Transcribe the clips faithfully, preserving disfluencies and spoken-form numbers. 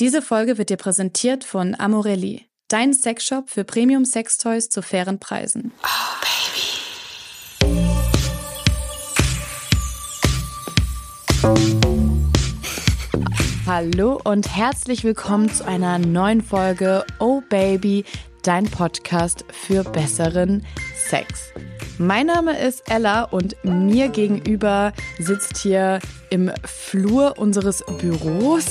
Diese Folge wird dir präsentiert von Amorelli, dein Sexshop für Premium-Sextoys zu fairen Preisen. Oh, Baby. Hallo und herzlich willkommen zu einer neuen Folge Oh Baby, dein Podcast für besseren Sex. Mein Name ist Ella und mir gegenüber sitzt hier im Flur unseres Büros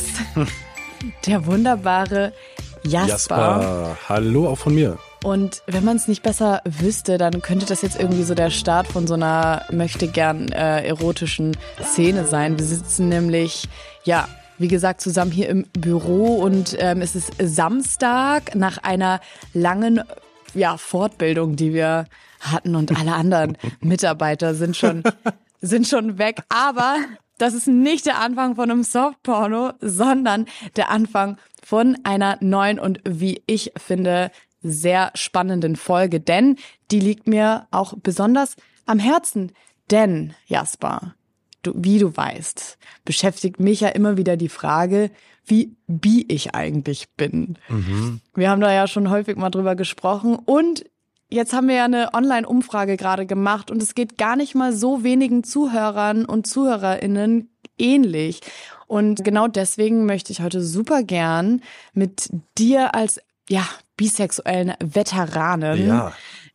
der wunderbare Jasper. Jasper, hallo auch von mir. Und wenn man es nicht besser wüsste, dann könnte das jetzt irgendwie so der Start von so einer möchtegern äh, erotischen Szene sein. Wir sitzen nämlich, ja, wie gesagt, zusammen hier im Büro und ähm, es ist Samstag nach einer langen ja, Fortbildung, die wir hatten und alle anderen Mitarbeiter sind schon, sind schon weg. Aber das ist nicht der Anfang von einem Softporno, sondern der Anfang von einer neuen und, wie ich finde, sehr spannenden Folge. Denn die liegt mir auch besonders am Herzen. Denn, Jasper, du, wie du weißt, beschäftigt mich ja immer wieder die Frage, wie bi ich eigentlich bin. Mhm. Wir haben da ja schon häufig mal drüber gesprochen und jetzt haben wir ja eine Online-Umfrage gerade gemacht und es geht gar nicht mal so wenigen Zuhörern und ZuhörerInnen ähnlich. Und genau deswegen möchte ich heute super gern mit dir als ja bisexuellen Veteranen ja.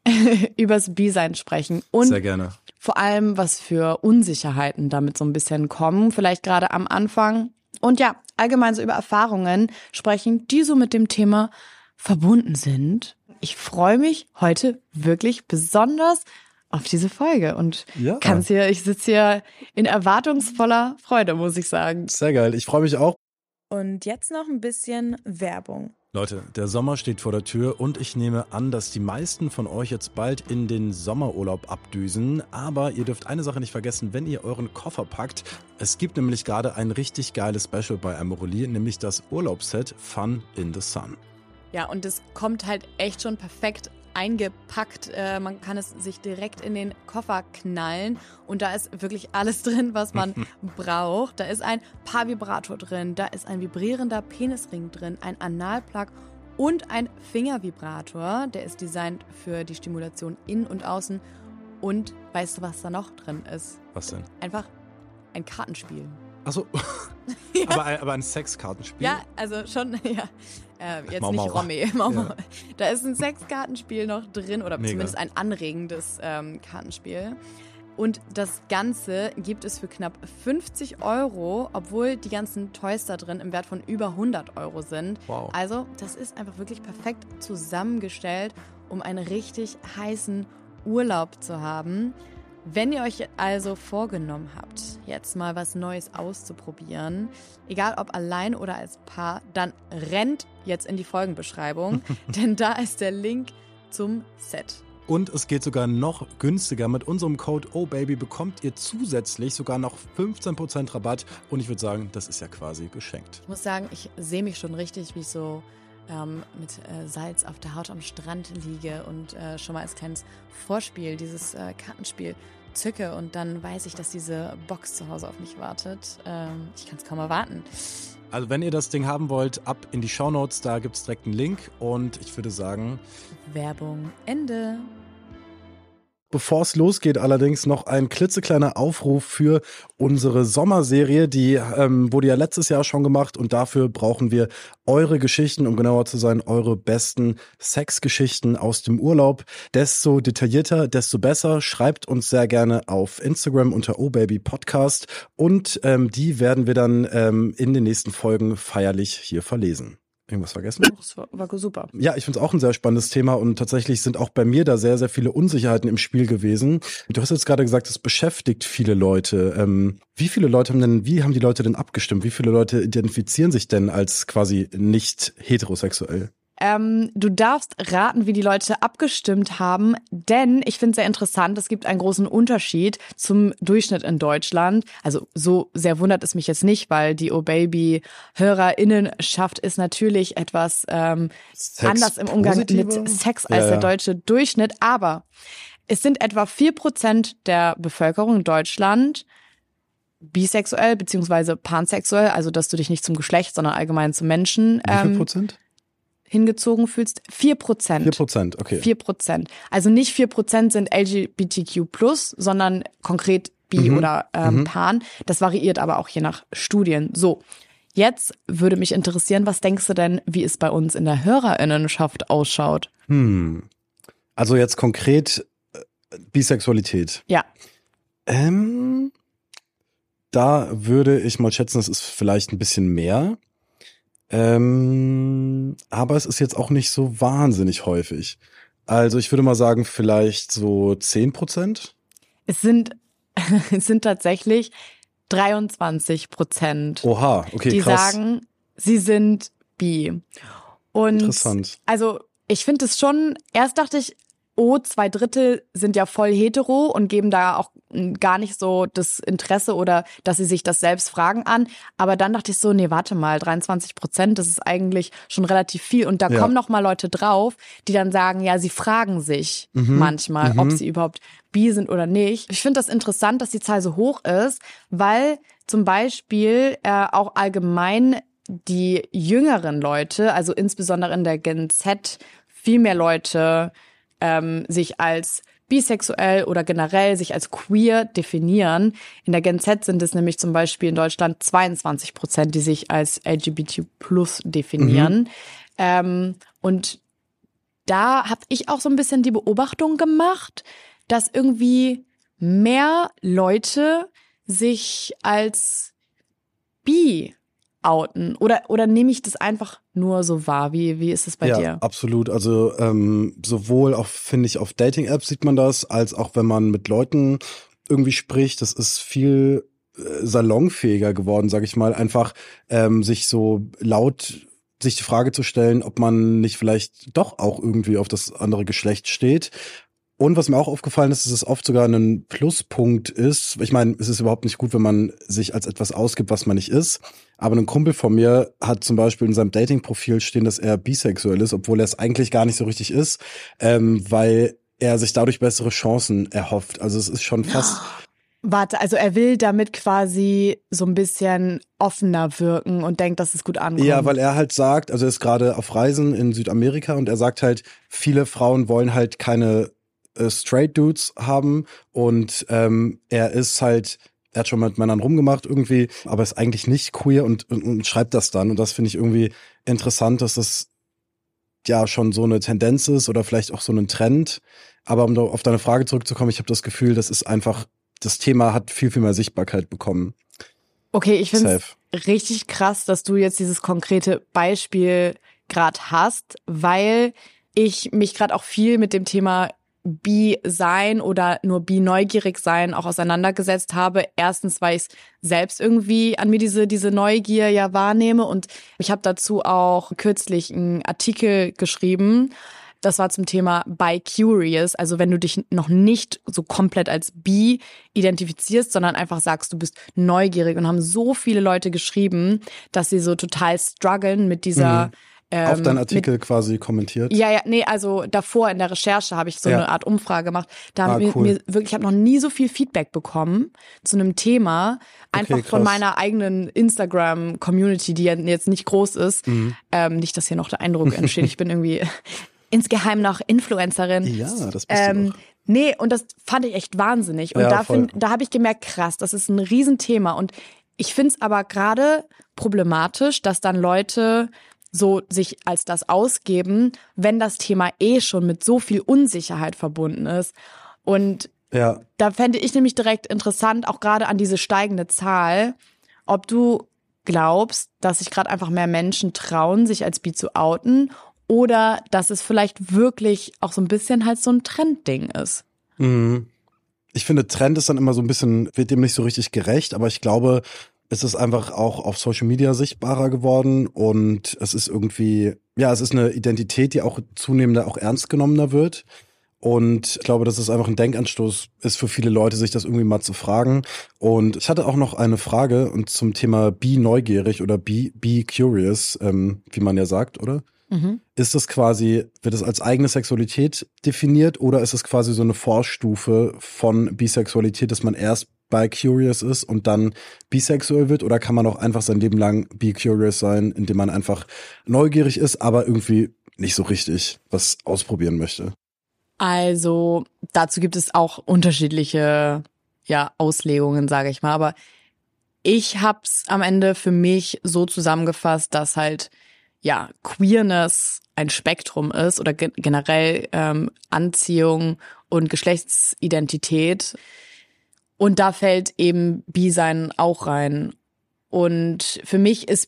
übers Bi-Sein sprechen. Und sehr gerne. Vor allem, was für Unsicherheiten damit so ein bisschen kommen, vielleicht gerade am Anfang. Und ja, allgemein so über Erfahrungen sprechen, die so mit dem Thema verbunden sind. Ich freue mich heute wirklich besonders auf diese Folge und ja. kann's hier, ich sitze hier in erwartungsvoller Freude, muss ich sagen. Sehr geil, ich freue mich auch. Und jetzt noch ein bisschen Werbung. Leute, der Sommer steht vor der Tür und ich nehme an, dass die meisten von euch jetzt bald in den Sommerurlaub abdüsen. Aber ihr dürft eine Sache nicht vergessen, wenn ihr euren Koffer packt. Es gibt nämlich gerade ein richtig geiles Special bei Amorelli, nämlich das Urlaubsset Fun in the Sun. Ja, und es kommt halt echt schon perfekt eingepackt. Äh, man kann es sich direkt in den Koffer knallen und da ist wirklich alles drin, was man braucht. Da ist ein Paarvibrator drin, da ist ein vibrierender Penisring drin, ein Analplug und ein Fingervibrator. Der ist designt für die Stimulation innen und außen. Und weißt du, was da noch drin ist? Was denn? Einfach ein Kartenspiel. Achso, ja. aber, ein, aber ein Sexkartenspiel? Ja, also schon, ja. Äh, jetzt Mau, nicht Mau. Romy. Mau, Mau. Ja. Da ist ein Sexkartenspiel noch drin oder Mega. Zumindest ein anregendes ähm, Kartenspiel. Und das Ganze gibt es für knapp fünfzig Euro, obwohl die ganzen Toys da drin im Wert von über hundert Euro sind. Wow. Also das ist einfach wirklich perfekt zusammengestellt, um einen richtig heißen Urlaub zu haben. Wenn ihr euch also vorgenommen habt, jetzt mal was Neues auszuprobieren, egal ob allein oder als Paar, dann rennt jetzt in die Folgenbeschreibung, denn da ist der Link zum Set. Und es geht sogar noch günstiger. Mit unserem Code OHBABY bekommt ihr zusätzlich sogar noch fünfzehn Prozent Rabatt. Und ich würde sagen, das ist ja quasi geschenkt. Ich muss sagen, ich sehe mich schon richtig, wie ich so ähm, mit äh, Salz auf der Haut am Strand liege und äh, schon mal als kleines Vorspiel dieses äh, Kartenspiel zücke. Und dann weiß ich, dass diese Box zu Hause auf mich wartet. Ähm, ich kann es kaum erwarten. Also wenn ihr das Ding haben wollt, ab in die Shownotes, da gibt es direkt einen Link und ich würde sagen... Werbung Ende. Bevor es losgeht, allerdings noch ein klitzekleiner Aufruf für unsere Sommerserie, die ähm, wurde ja letztes Jahr schon gemacht und dafür brauchen wir eure Geschichten, um genauer zu sein, eure besten Sexgeschichten aus dem Urlaub. Desto detaillierter, desto besser. Schreibt uns sehr gerne auf Instagram unter ohbabypodcast und ähm, die werden wir dann ähm, in den nächsten Folgen feierlich hier verlesen. Irgendwas vergessen? Das war, war super. Ja, ich finde es auch ein sehr spannendes Thema und tatsächlich sind auch bei mir da sehr, sehr viele Unsicherheiten im Spiel gewesen. Du hast jetzt gerade gesagt, es beschäftigt viele Leute. Ähm, wie viele Leute haben denn, wie haben die Leute denn abgestimmt? Wie viele Leute identifizieren sich denn als quasi nicht heterosexuell? Ähm, du darfst raten, wie die Leute abgestimmt haben, denn ich finde es sehr interessant, es gibt einen großen Unterschied zum Durchschnitt in Deutschland. Also so sehr wundert es mich jetzt nicht, weil die Oh-Baby-HörerInnenschaft ist natürlich etwas ähm, anders im Umgang mit Sex als ja, ja. der deutsche Durchschnitt. Aber es sind etwa vier Prozent der Bevölkerung in Deutschland, bisexuell beziehungsweise pansexuell, also dass du dich nicht zum Geschlecht, sondern allgemein zum Menschen Wie viel ähm, Prozent? hingezogen fühlst. Vier Prozent. Vier Prozent, okay. Vier Prozent. Also nicht vier Prozent sind L G B T Q plus, sondern konkret bi Mhm. oder ähm, Mhm. pan. Das variiert aber auch je nach Studien. So, jetzt würde mich interessieren, was denkst du denn, wie es bei uns in der HörerInnenschaft ausschaut? Hm. Also jetzt konkret äh, Bisexualität. Ja. Ähm, da würde ich mal schätzen, es ist vielleicht ein bisschen mehr. Ähm, aber es ist jetzt auch nicht so wahnsinnig häufig. Also ich würde mal sagen, vielleicht so zehn Prozent. Es sind, es sind tatsächlich dreiundzwanzig Prozent, Oha, okay, die krass. sagen, sie sind bi. Und Interessant. also ich finde es schon, erst dachte ich, oh, zwei Drittel sind ja voll hetero und geben da auch gar nicht so das Interesse oder dass sie sich das selbst fragen an. Aber dann dachte ich so, nee, warte mal, dreiundzwanzig Prozent, das ist eigentlich schon relativ viel. Und da Ja. kommen noch mal Leute drauf, die dann sagen, ja, sie fragen sich Mhm. manchmal, Mhm. ob sie überhaupt bi sind oder nicht. Ich finde das interessant, dass die Zahl so hoch ist, weil zum Beispiel äh, auch allgemein die jüngeren Leute, also insbesondere in der Gen Z, viel mehr Leute ähm, sich als bisexuell oder generell sich als queer definieren. In der Gen Z sind es nämlich zum Beispiel in Deutschland zweiundzwanzig Prozent, die sich als L G B T plus definieren. Mhm. Ähm, und da habe ich auch so ein bisschen die Beobachtung gemacht, dass irgendwie mehr Leute sich als bi outen. Oder, oder nehme ich das einfach nur so wahr? Wie, wie ist es bei ja, dir? absolut. Also ähm, sowohl auch, finde ich, auf Dating-Apps sieht man das, als auch wenn man mit Leuten irgendwie spricht. Das ist viel äh, salonfähiger geworden, sag ich mal. Einfach ähm, sich so laut sich die Frage zu stellen, ob man nicht vielleicht doch auch irgendwie auf das andere Geschlecht steht. Und was mir auch aufgefallen ist, dass es oft sogar ein Pluspunkt ist. Ich meine, es ist überhaupt nicht gut, wenn man sich als etwas ausgibt, was man nicht ist. Aber ein Kumpel von mir hat zum Beispiel in seinem Dating-Profil stehen, dass er bisexuell ist, obwohl er es eigentlich gar nicht so richtig ist, ähm, weil er sich dadurch bessere Chancen erhofft. Also es ist schon fast... Warte, also er will damit quasi so ein bisschen offener wirken und denkt, dass es gut ankommt. Ja, weil er halt sagt, also er ist gerade auf Reisen in Südamerika und er sagt halt, viele Frauen wollen halt keine äh, Straight Dudes haben und ähm, er ist halt, er hat schon mit Männern rumgemacht irgendwie, aber ist eigentlich nicht queer und, und, und schreibt das dann und das finde ich irgendwie interessant, dass das ja schon so eine Tendenz ist oder vielleicht auch so ein Trend, aber um auf deine Frage zurückzukommen, ich habe das Gefühl, das ist einfach, das Thema hat viel, viel mehr Sichtbarkeit bekommen. Okay, ich finde Safe. es richtig krass, dass du jetzt dieses konkrete Beispiel gerade hast, weil ich mich gerade auch viel mit dem Thema bi sein oder nur bi neugierig sein auch auseinandergesetzt habe. Erstens, weil ich es selbst irgendwie an mir diese diese Neugier ja wahrnehme und ich habe dazu auch kürzlich einen Artikel geschrieben. Das war zum Thema bi-curious, also wenn du dich noch nicht so komplett als bi identifizierst, sondern einfach sagst, du bist neugierig und haben so viele Leute geschrieben, dass sie so total strugglen mit dieser... Mhm. Ähm, auf deinen Artikel mit, quasi kommentiert. Ja, ja, nee, also davor in der Recherche habe ich so Ja. eine Art Umfrage gemacht. Da Ah, haben wir cool. mir wirklich, ich habe noch nie so viel Feedback bekommen zu einem Thema, einfach Okay, von krass. meiner eigenen Instagram-Community, die ja jetzt nicht groß ist. Mhm. Ähm, nicht, dass hier noch der Eindruck entsteht, ich bin irgendwie insgeheim noch Influencerin. Ja, das bist du Ähm, doch. nee, und das fand ich echt wahnsinnig. Und Ja, da, voll. find- da habe ich gemerkt, krass, das ist ein Riesenthema. Und ich finde es aber gerade problematisch, dass dann Leute so sich als das ausgeben, wenn das Thema eh schon mit so viel Unsicherheit verbunden ist. Und Ja, da fände ich nämlich direkt interessant, auch gerade an diese steigende Zahl, ob du glaubst, dass sich gerade einfach mehr Menschen trauen, sich als bi zu outen oder dass es vielleicht wirklich auch so ein bisschen halt so ein Trendding ist. mhm. Ich finde, Trend ist dann immer so ein bisschen, wird dem nicht so richtig gerecht, aber ich glaube, es ist einfach auch auf Social Media sichtbarer geworden und es ist irgendwie, ja, es ist eine Identität, die auch zunehmend auch ernst genommener wird. Und ich glaube, dass es einfach ein Denkanstoß ist für viele Leute, sich das irgendwie mal zu fragen. Und ich hatte auch noch eine Frage und zum Thema Be neugierig oder Be, be curious, ähm, wie man ja sagt, oder? Mhm. Ist das quasi, wird es als eigene Sexualität definiert oder ist es quasi so eine Vorstufe von Bisexualität, dass man erst bi-curious ist und dann bisexuell wird? Oder kann man auch einfach sein Leben lang bi-curious sein, indem man einfach neugierig ist, aber irgendwie nicht so richtig was ausprobieren möchte? Also dazu gibt es auch unterschiedliche ja, Auslegungen, sage ich mal. Aber ich hab's am Ende für mich so zusammengefasst, dass halt ja Queerness ein Spektrum ist oder ge- generell ähm, Anziehung und Geschlechtsidentität. Und da fällt eben Bi-Sein auch rein. Und für mich ist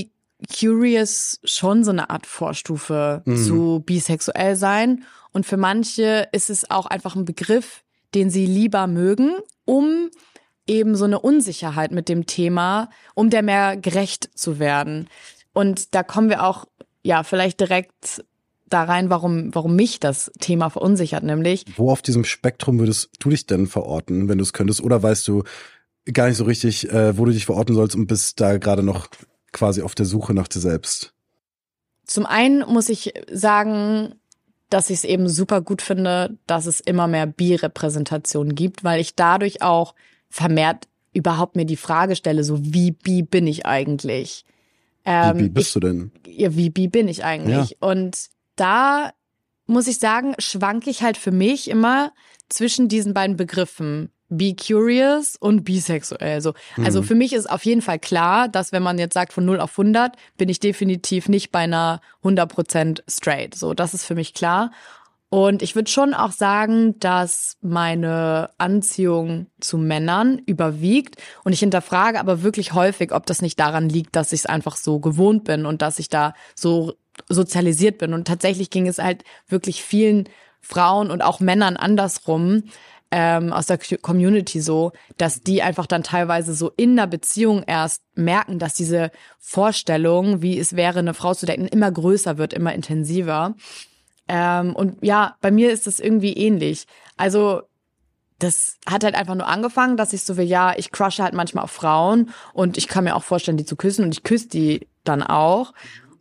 Bi-Curious schon so eine Art Vorstufe mhm. zu bisexuell sein. Und für manche ist es auch einfach ein Begriff, den sie lieber mögen, um eben so eine Unsicherheit mit dem Thema, um der mehr gerecht zu werden. Und da kommen wir auch, ja, vielleicht direkt da rein, warum, warum mich das Thema verunsichert, nämlich. Wo auf diesem Spektrum würdest du dich denn verorten, wenn du es könntest? Oder weißt du gar nicht so richtig, äh, wo du dich verorten sollst und bist da gerade noch quasi auf der Suche nach dir selbst? Zum einen muss ich sagen, dass ich es eben super gut finde, dass es immer mehr Bi-Repräsentation gibt, weil ich dadurch auch vermehrt überhaupt mir die Frage stelle, so wie bi bin ich eigentlich? Ähm, wie bi bist ich, du denn? Ja, wie bi bin ich eigentlich? Ja. Und da muss ich sagen, schwanke ich halt für mich immer zwischen diesen beiden Begriffen. Bi-curious und bisexuell. So. Mhm. Also für mich ist auf jeden Fall klar, dass wenn man jetzt sagt von null auf hundert, bin ich definitiv nicht bei einer hundert Prozent straight. So, das ist für mich klar. Und ich würde schon auch sagen, dass meine Anziehung zu Männern überwiegt. Und ich hinterfrage aber wirklich häufig, ob das nicht daran liegt, dass ich es einfach so gewohnt bin und dass ich da so sozialisiert bin. Und tatsächlich ging es halt wirklich vielen Frauen und auch Männern andersrum, ähm, aus der Community so, dass die einfach dann teilweise so in der Beziehung erst merken, dass diese Vorstellung, wie es wäre, eine Frau zu daten, immer größer wird, immer intensiver. Ähm, und ja, bei mir ist das irgendwie ähnlich. Also das hat halt einfach nur angefangen, dass ich so will, ja, ich crushe halt manchmal auf Frauen und ich kann mir auch vorstellen, die zu küssen und ich küsse die dann auch.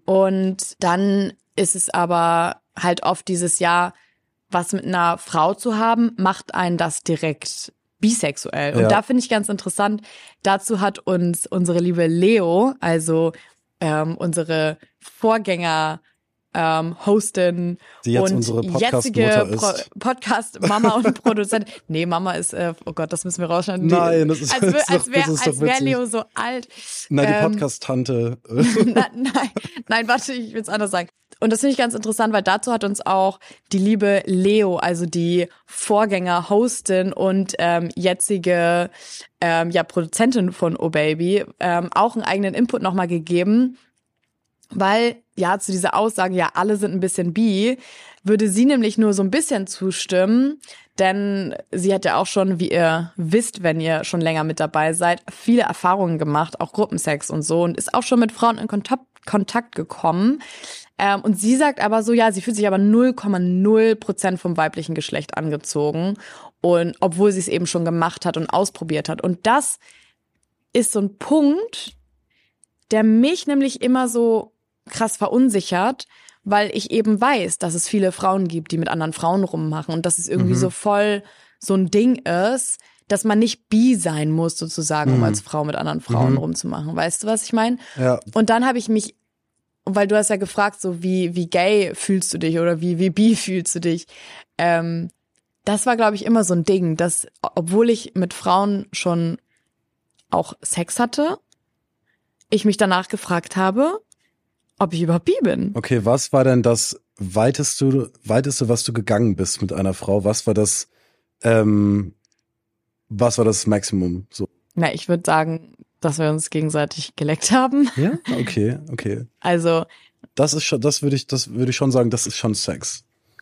Und dann ist es aber halt oft dieses Jahr, was mit einer Frau zu haben, macht einen das direkt bisexuell. Und ja. da finde ich ganz interessant, dazu hat uns unsere liebe Leo, also ähm, unsere Vorgänger, ähm, Hostin die jetzt und unsere jetzige Podcast-Mutter ist. Pro- Podcast-Mama und Produzentin. Nee, Mama ist, äh, oh Gott, das müssen wir rausschneiden. Nein, das ist, als, das als wäre doch wär Leo so alt. Nein, die ähm, Podcast-Tante. na, nein, nein, warte, ich will es anders sagen. Und das finde ich ganz interessant, weil dazu hat uns auch die liebe Leo, also die Vorgänger-Hostin und ähm, jetzige ähm, ja Produzentin von Oh Baby, ähm, auch einen eigenen Input nochmal gegeben. Weil, ja, zu dieser Aussage, ja, alle sind ein bisschen bi, würde sie nämlich nur so ein bisschen zustimmen, denn sie hat ja auch schon, wie ihr wisst, wenn ihr schon länger mit dabei seid, viele Erfahrungen gemacht, auch Gruppensex und so, und ist auch schon mit Frauen in Kontakt, Kontakt gekommen. Ähm, und sie sagt aber so, ja, sie fühlt sich aber null Komma null Prozent vom weiblichen Geschlecht angezogen, und obwohl sie es eben schon gemacht hat und ausprobiert hat. Und das ist so ein Punkt, der mich nämlich immer so krass verunsichert, weil ich eben weiß, dass es viele Frauen gibt, die mit anderen Frauen rummachen und dass es irgendwie mhm. so voll so ein Ding ist, dass man nicht bi sein muss sozusagen, mhm. um als Frau mit anderen Frauen mhm. rumzumachen. Weißt du, was ich meine? Ja. Und dann habe ich mich, weil du hast ja gefragt, so wie wie gay fühlst du dich oder wie wie bi fühlst du dich? Ähm, das war, glaube ich, immer so ein Ding, dass obwohl ich mit Frauen schon auch Sex hatte, ich mich danach gefragt habe, ob ich überhaupt bi bin. Okay, was war denn das weiteste, weiteste, was du gegangen bist mit einer Frau? Was war das, ähm, was war das Maximum? So. Na, ich würde sagen, dass wir uns gegenseitig geleckt haben. Ja, okay, okay. Also das ist schon, das würde ich, das würde ich schon sagen, das ist schon Sex.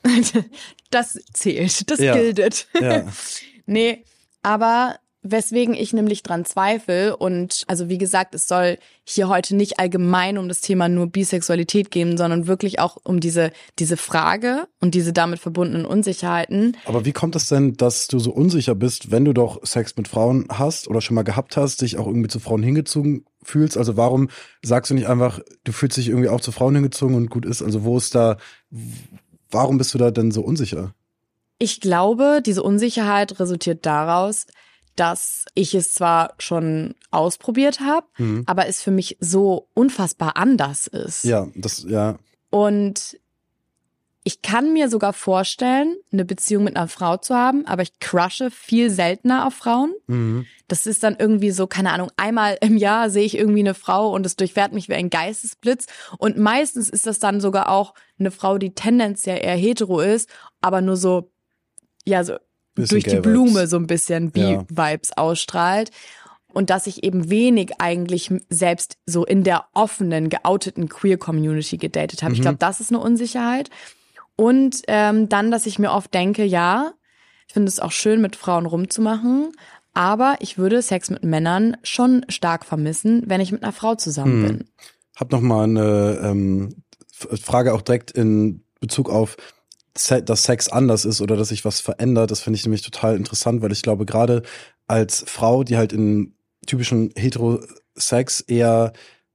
Das zählt, das ja. giltet. Ja. Nee, aber weswegen ich nämlich dran zweifle und also wie gesagt, es soll hier heute nicht allgemein um das Thema nur Bisexualität gehen, sondern wirklich auch um diese diese Frage und diese damit verbundenen Unsicherheiten. Aber wie kommt es denn, dass du so unsicher bist, wenn du doch Sex mit Frauen hast oder schon mal gehabt hast, dich auch irgendwie zu Frauen hingezogen fühlst? Also warum sagst du nicht einfach, du fühlst dich irgendwie auch zu Frauen hingezogen und gut ist? Also wo ist da, warum bist du da denn so unsicher? Ich glaube, diese Unsicherheit resultiert daraus, dass ich es zwar schon ausprobiert habe, Mhm. aber es für mich so unfassbar anders ist. Ja, das, ja. Und ich kann mir sogar vorstellen, eine Beziehung mit einer Frau zu haben, aber ich crushe viel seltener auf Frauen. Mhm. Das ist dann irgendwie so, keine Ahnung, einmal im Jahr sehe ich irgendwie eine Frau und es durchfährt mich wie ein Geistesblitz. Und meistens ist das dann sogar auch eine Frau, die tendenziell eher hetero ist, aber nur so, ja, so Bisschen durch die Gay-Vibes. Blume so ein bisschen Ja. B-Vibes ausstrahlt. Und dass ich eben wenig eigentlich selbst so in der offenen, geouteten Queer-Community gedatet habe. Ich glaube, das ist eine Unsicherheit. Und ähm, dann, dass ich mir oft denke, ja, ich finde es auch schön, mit Frauen rumzumachen, aber ich würde Sex mit Männern schon stark vermissen, wenn ich mit einer Frau zusammen Hm. bin. Hab noch mal eine ähm, F- Frage auch direkt in Bezug auf, Se- dass Sex anders ist oder dass sich was verändert. Das finde ich nämlich total interessant, weil ich glaube, gerade als Frau, die halt in typischen Heterosex eher,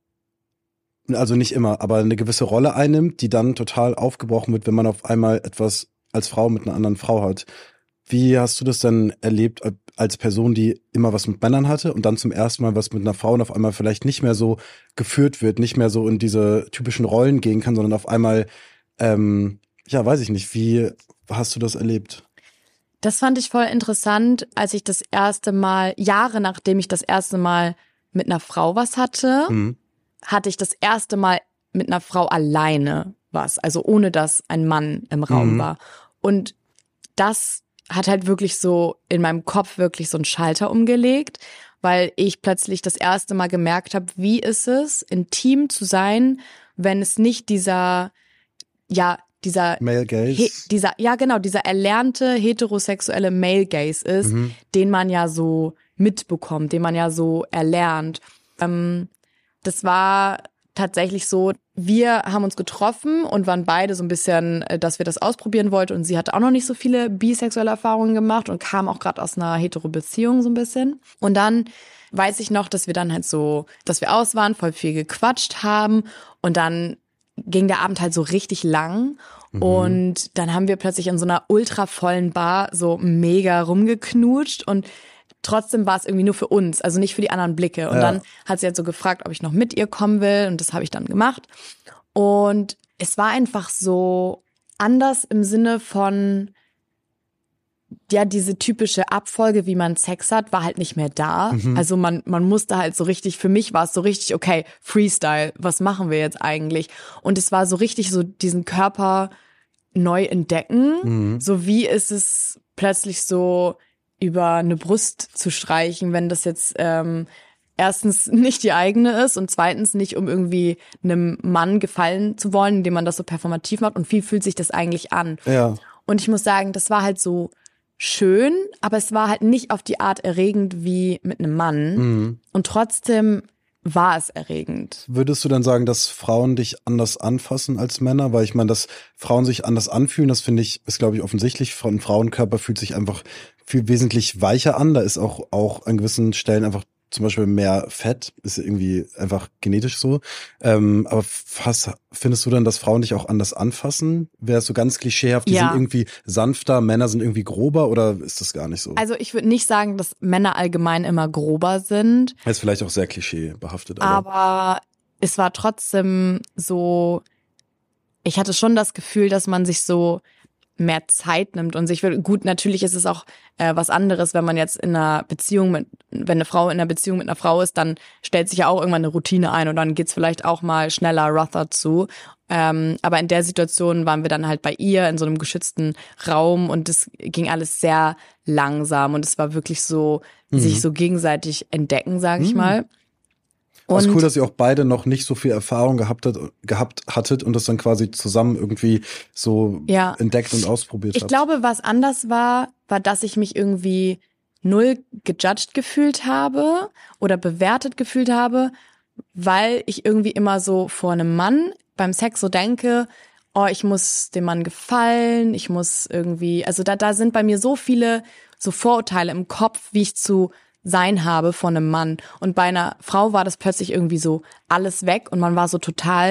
also nicht immer, aber eine gewisse Rolle einnimmt, die dann total aufgebrochen wird, wenn man auf einmal etwas als Frau mit einer anderen Frau hat. Wie hast du das denn erlebt als Person, die immer was mit Männern hatte und dann zum ersten Mal was mit einer Frau und auf einmal vielleicht nicht mehr so geführt wird, nicht mehr so in diese typischen Rollen gehen kann, sondern auf einmal, ähm, ja, weiß ich nicht, wie hast du das erlebt? Das fand ich voll interessant, als ich das erste Mal, Jahre nachdem ich das erste Mal mit einer Frau was hatte, Mhm. hatte ich das erste Mal mit einer Frau alleine was, also ohne dass ein Mann im Raum Mhm. war. Und das hat halt wirklich so in meinem Kopf wirklich so einen Schalter umgelegt, weil ich plötzlich das erste Mal gemerkt habe, wie ist es, intim zu sein, wenn es nicht dieser, ja, dieser Male Gaze. He, dieser, ja genau, dieser erlernte heterosexuelle Male Gaze ist, Mhm. den man ja so mitbekommt, den man ja so erlernt. Ähm, das war tatsächlich so, wir haben uns getroffen und waren beide so ein bisschen, äh, dass wir das ausprobieren wollten und sie hatte auch noch nicht so viele bisexuelle Erfahrungen gemacht und kam auch gerade aus einer hetero-Beziehung so ein bisschen. Und dann weiß ich noch, dass wir dann halt so, dass wir aus waren, voll viel gequatscht haben und dann ging der Abend halt so richtig lang und dann haben wir plötzlich in so einer ultra vollen Bar so mega rumgeknutscht und trotzdem war es irgendwie nur für uns, also nicht für die anderen Blicke. Und Ja. dann hat sie halt so gefragt, ob ich noch mit ihr kommen will und das habe ich dann gemacht. Und es war einfach so anders im Sinne von, ja, diese typische Abfolge, wie man Sex hat, war halt nicht mehr da. Also man man musste halt so richtig, für mich war es so richtig, okay, Freestyle, was machen wir jetzt eigentlich? Und es war so richtig so diesen Körper neu entdecken. So wie ist es plötzlich so über eine Brust zu streichen, wenn das jetzt ähm, erstens nicht die eigene ist und zweitens nicht, um irgendwie einem Mann gefallen zu wollen, indem man das so performativ macht. Und wie fühlt sich das eigentlich an? Ja. Und ich muss sagen, das war halt so schön, aber es war halt nicht auf die Art erregend wie mit einem Mann. Mhm. Und trotzdem war es erregend. Würdest du dann sagen, dass Frauen dich anders anfassen als Männer? Weil ich meine, dass Frauen sich anders anfühlen, das finde ich, ist glaube ich offensichtlich. Ein Frauenkörper fühlt sich einfach viel wesentlich weicher an. Da ist auch, auch an gewissen Stellen einfach zum Beispiel mehr Fett, ist irgendwie einfach genetisch so. Ähm, aber was findest du dann, dass Frauen dich auch anders anfassen? Wäre es so ganz klischeehaft, die Ja. sind irgendwie sanfter, Männer sind irgendwie grober oder ist das gar nicht so? Also ich würde nicht sagen, dass Männer allgemein immer grober sind, ist vielleicht auch sehr klischeebehaftet, aber, aber es war trotzdem so, ich hatte schon das Gefühl, dass man sich so mehr Zeit nimmt und sich will, gut, natürlich ist es auch äh, was anderes, wenn man jetzt in einer Beziehung mit, wenn eine Frau in einer Beziehung mit einer Frau ist, dann stellt sich ja auch irgendwann eine Routine ein und dann geht's vielleicht auch mal schneller, rougher zu. Ähm, aber in der Situation waren wir dann halt bei ihr in so einem geschützten Raum und es ging alles sehr langsam und es war wirklich so, sich so gegenseitig entdecken, sage ich mal. es ist Und cool, dass ihr auch beide noch nicht so viel Erfahrung gehabt, hat, gehabt hattet und das dann quasi zusammen irgendwie so Ja. entdeckt und ausprobiert ich habt. glaube, was anders war, war, dass ich mich irgendwie null gejudged gefühlt habe oder bewertet gefühlt habe, weil ich irgendwie immer so vor einem Mann beim Sex so denke, oh, ich muss dem Mann gefallen, ich muss irgendwie, also da, da sind bei mir so viele so Vorurteile im Kopf, wie ich zu sein habe von einem Mann. Und bei einer Frau war das plötzlich irgendwie so alles weg und man war so total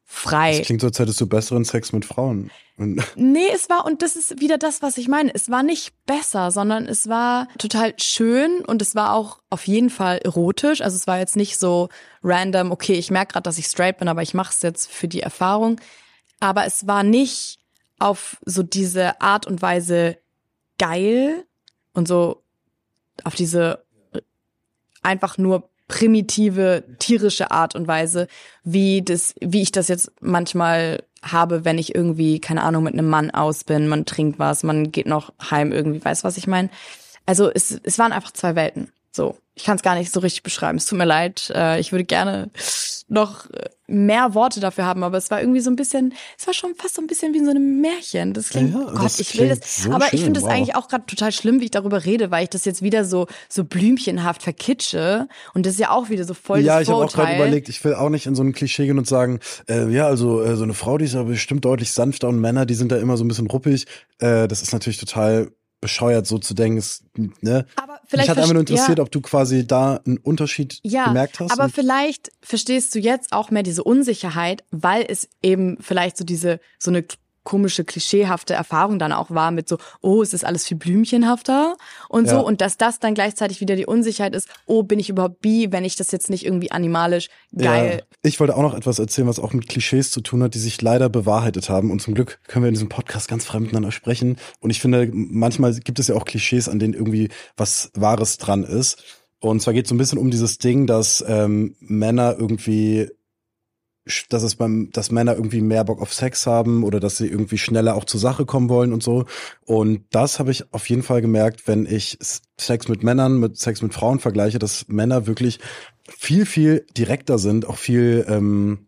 frei. Das klingt so, als hättest du besseren Sex mit Frauen. Nee, es war, und das ist wieder das, was ich meine, es war nicht besser, sondern es war total schön und es war auch auf jeden Fall erotisch. Also es war jetzt nicht so random, okay, ich merke gerade, dass ich straight bin, aber ich mache es jetzt für die Erfahrung. Aber es war nicht auf so diese Art und Weise geil und so auf diese einfach nur primitive, tierische Art und Weise, wie das, wie ich das jetzt manchmal habe, wenn ich irgendwie, keine Ahnung, mit einem Mann aus bin, man trinkt was, man geht noch heim irgendwie, weißt du, was ich meine? Also es, es waren einfach zwei Welten. So, ich kann es gar nicht so richtig beschreiben. Es tut mir leid. Äh, ich würde gerne noch mehr Worte dafür haben, aber es war irgendwie so ein bisschen, es war schon fast so ein bisschen wie so ein Märchen. Das klingt, ja, oh Gott, das ich will das, so aber schön, ich finde es wow. eigentlich auch gerade total schlimm, wie ich darüber rede, weil ich das jetzt wieder so so blümchenhaft verkitsche und das ist ja auch wieder so voll Ja, das ich habe auch Vorurteil. gerade überlegt, ich will auch nicht in so ein Klischee gehen und sagen, äh, ja, also äh, so eine Frau, die ist aber bestimmt deutlich sanfter und Männer, die sind da immer so ein bisschen ruppig. Äh, das ist natürlich total bescheuert, so zu denken. Ist, ne? Aber vielleicht Mich hat einfach nur verst- interessiert, ja. ob du quasi da einen Unterschied Ja, gemerkt hast. aber und- vielleicht verstehst du jetzt auch mehr diese Unsicherheit, weil es eben vielleicht so diese, so eine komische, klischeehafte Erfahrung dann auch war mit so, oh, es ist alles viel blümchenhafter und Ja. so. Und dass das dann gleichzeitig wieder die Unsicherheit ist, oh, bin ich überhaupt bi, wenn ich das jetzt nicht irgendwie animalisch geil. Ja, ich wollte auch noch etwas erzählen, was auch mit Klischees zu tun hat, die sich leider bewahrheitet haben. Und zum Glück können wir in diesem Podcast ganz frei miteinander sprechen. Und ich finde, manchmal gibt es ja auch Klischees, an denen irgendwie was Wahres dran ist. Und zwar geht es so ein bisschen um dieses Ding, dass ähm, Männer irgendwie, dass es beim, dass Männer irgendwie mehr Bock auf Sex haben oder dass sie irgendwie schneller auch zur Sache kommen wollen und so. Und das habe ich auf jeden Fall gemerkt, wenn ich Sex mit Männern, mit Sex mit Frauen vergleiche, dass Männer wirklich viel, viel direkter sind, auch viel, ähm,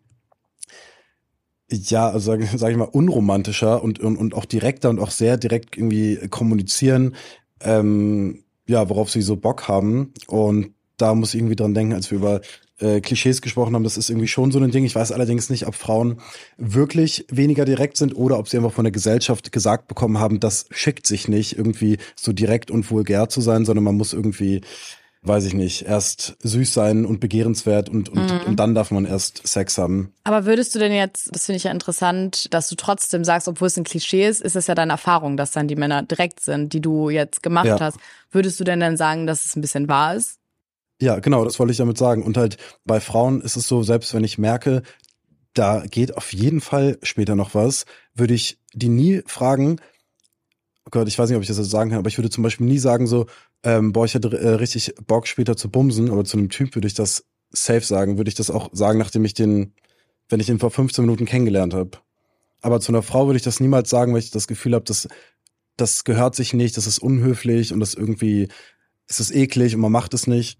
ja, also sage sag ich mal, unromantischer und, und, und auch direkter und auch sehr direkt irgendwie kommunizieren, ähm, ja, worauf sie so Bock haben. Und da muss ich irgendwie dran denken, als wir über äh, Klischees gesprochen haben, das ist irgendwie schon so ein Ding. Ich weiß allerdings nicht, ob Frauen wirklich weniger direkt sind oder ob sie einfach von der Gesellschaft gesagt bekommen haben, das schickt sich nicht, irgendwie so direkt und vulgär zu sein, sondern man muss irgendwie, weiß ich nicht, erst süß sein und begehrenswert und, und, Mhm. und dann darf man erst Sex haben. Aber würdest du denn jetzt, das finde ich ja interessant, dass du trotzdem sagst, obwohl es ein Klischee ist, ist es ja deine Erfahrung, dass dann die Männer direkt sind, die du jetzt gemacht Ja. hast. Würdest du denn dann sagen, dass es ein bisschen wahr ist? Ja, genau, das wollte ich damit sagen. Und halt bei Frauen ist es so, selbst wenn ich merke, da geht auf jeden Fall später noch was, würde ich die nie fragen, oh Gott, ich weiß nicht, ob ich das jetzt sagen kann, aber ich würde zum Beispiel nie sagen so, ähm, boah, ich hätte äh, richtig Bock später zu bumsen, aber zu einem Typ würde ich das safe sagen, würde ich das auch sagen, nachdem ich den, wenn ich den vor fünfzehn Minuten kennengelernt habe. Aber zu einer Frau würde ich das niemals sagen, weil ich das Gefühl habe, dass das gehört sich nicht, das ist unhöflich und das irgendwie, es ist eklig und man macht es nicht.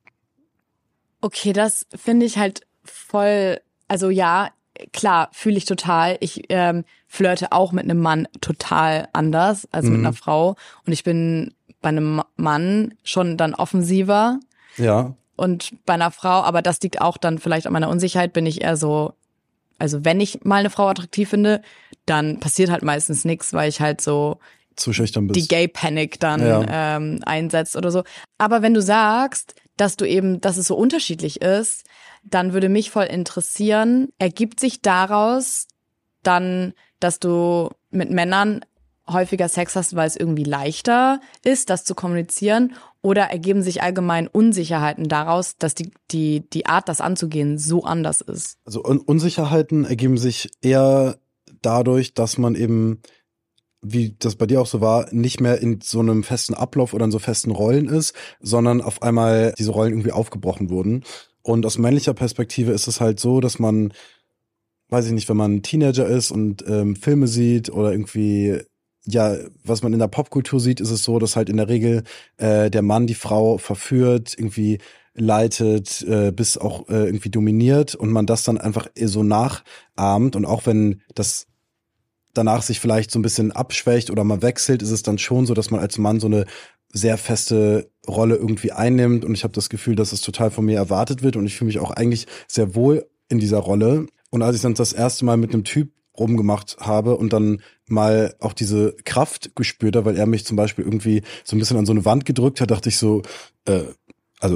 Okay, das finde ich halt voll, also ja, klar, fühle ich total. Ich ähm, flirte auch mit einem Mann total anders als mit Mhm. einer Frau. Und ich bin bei einem Mann schon dann offensiver Ja, und bei einer Frau, aber das liegt auch dann vielleicht an meiner Unsicherheit, bin ich eher so, also wenn ich mal eine Frau attraktiv finde, dann passiert halt meistens nichts, weil ich halt so zu schüchtern bist. die Gay Panic dann Ja. ähm, einsetzt oder so. Aber wenn du sagst, dass du eben, dass es so unterschiedlich ist, dann würde mich voll interessieren, ergibt sich daraus dann, dass du mit Männern häufiger Sex hast, weil es irgendwie leichter ist, das zu kommunizieren, oder ergeben sich allgemein Unsicherheiten daraus, dass die die die Art, das anzugehen, so anders ist? Also Un Unsicherheiten ergeben sich eher dadurch, dass man eben, wie das bei dir auch so war, nicht mehr in so einem festen Ablauf oder in so festen Rollen ist, sondern auf einmal diese Rollen irgendwie aufgebrochen wurden. Und aus männlicher Perspektive ist es halt so, dass man, weiß ich nicht, wenn man ein Teenager ist und ähm, Filme sieht oder irgendwie, ja, was man in der Popkultur sieht, ist es so, dass halt in der Regel äh, der Mann die Frau verführt, irgendwie leitet, äh, bis auch äh, irgendwie dominiert und man das dann einfach so nachahmt. Und auch wenn das danach sich vielleicht so ein bisschen abschwächt oder man wechselt, ist es dann schon so, dass man als Mann so eine sehr feste Rolle irgendwie einnimmt. Und ich habe das Gefühl, dass es total von mir erwartet wird und ich fühle mich auch eigentlich sehr wohl in dieser Rolle. Und als ich dann das erste Mal mit einem Typ rumgemacht habe und dann mal auch diese Kraft gespürt habe, weil er mich zum Beispiel irgendwie so ein bisschen an so eine Wand gedrückt hat, dachte ich so, äh, also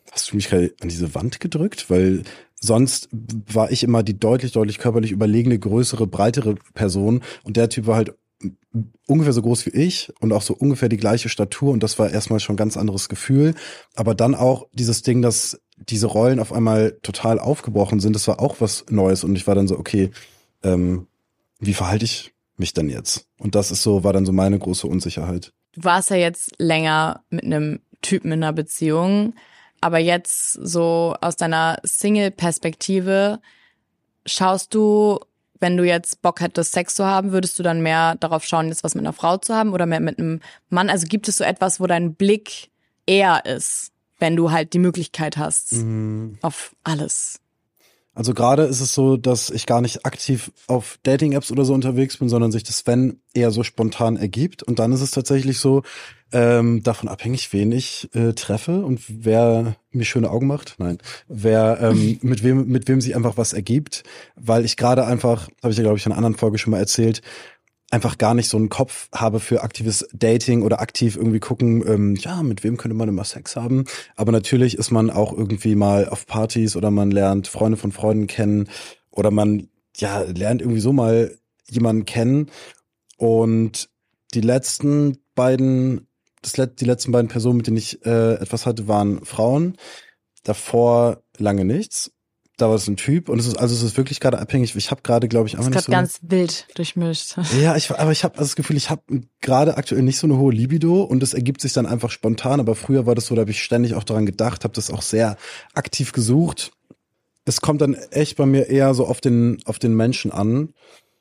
hast du mich gerade an diese Wand gedrückt? Weil sonst war ich immer die deutlich, deutlich körperlich überlegene, größere, breitere Person und der Typ war halt ungefähr so groß wie ich und auch so ungefähr die gleiche Statur und das war erstmal schon ein ganz anderes Gefühl. Aber dann auch dieses Ding, dass diese Rollen auf einmal total aufgebrochen sind, das war auch was Neues und ich war dann so, okay, ähm, wie verhalte ich mich denn jetzt? Und das ist so, war dann so meine große Unsicherheit. Du warst ja jetzt länger mit einem Typen in einer Beziehung, aber jetzt so aus deiner Single-Perspektive schaust du, wenn du jetzt Bock hättest, Sex zu haben, würdest du dann mehr darauf schauen, jetzt was mit einer Frau zu haben oder mehr mit einem Mann? Also gibt es so etwas, wo dein Blick eher ist, wenn du halt die Möglichkeit hast mhm. auf alles? Also gerade ist es so, dass ich gar nicht aktiv auf Dating-Apps oder so unterwegs bin, sondern sich das Wenn eher so spontan ergibt. Und dann ist es tatsächlich so, ähm, davon abhängig, wen ich äh, treffe und wer mir schöne Augen macht. Nein, wer ähm, mit wem mit wem sich einfach was ergibt, weil ich gerade einfach, habe ich ja glaube ich in einer anderen Folge schon mal erzählt, einfach gar nicht so einen Kopf habe für aktives Dating oder aktiv irgendwie gucken, ähm, ja, mit wem könnte man immer Sex haben. Aber natürlich ist man auch irgendwie mal auf Partys oder man lernt Freunde von Freunden kennen oder man ja lernt irgendwie so mal jemanden kennen. Und die letzten beiden, das Let- die letzten beiden Personen, mit denen ich äh, etwas hatte, waren Frauen. Davor lange nichts. Da war es ein Typ und es ist also es ist wirklich gerade abhängig. Ich habe gerade, glaube ich, einfach nicht so. Das ist gerade ganz wild durchmischt. Ja, ich aber ich habe also das Gefühl, ich habe gerade aktuell nicht so eine hohe Libido und es ergibt sich dann einfach spontan. Aber früher war das so, da habe ich ständig auch daran gedacht, habe das auch sehr aktiv gesucht. Es kommt dann echt bei mir eher so auf den auf den Menschen an.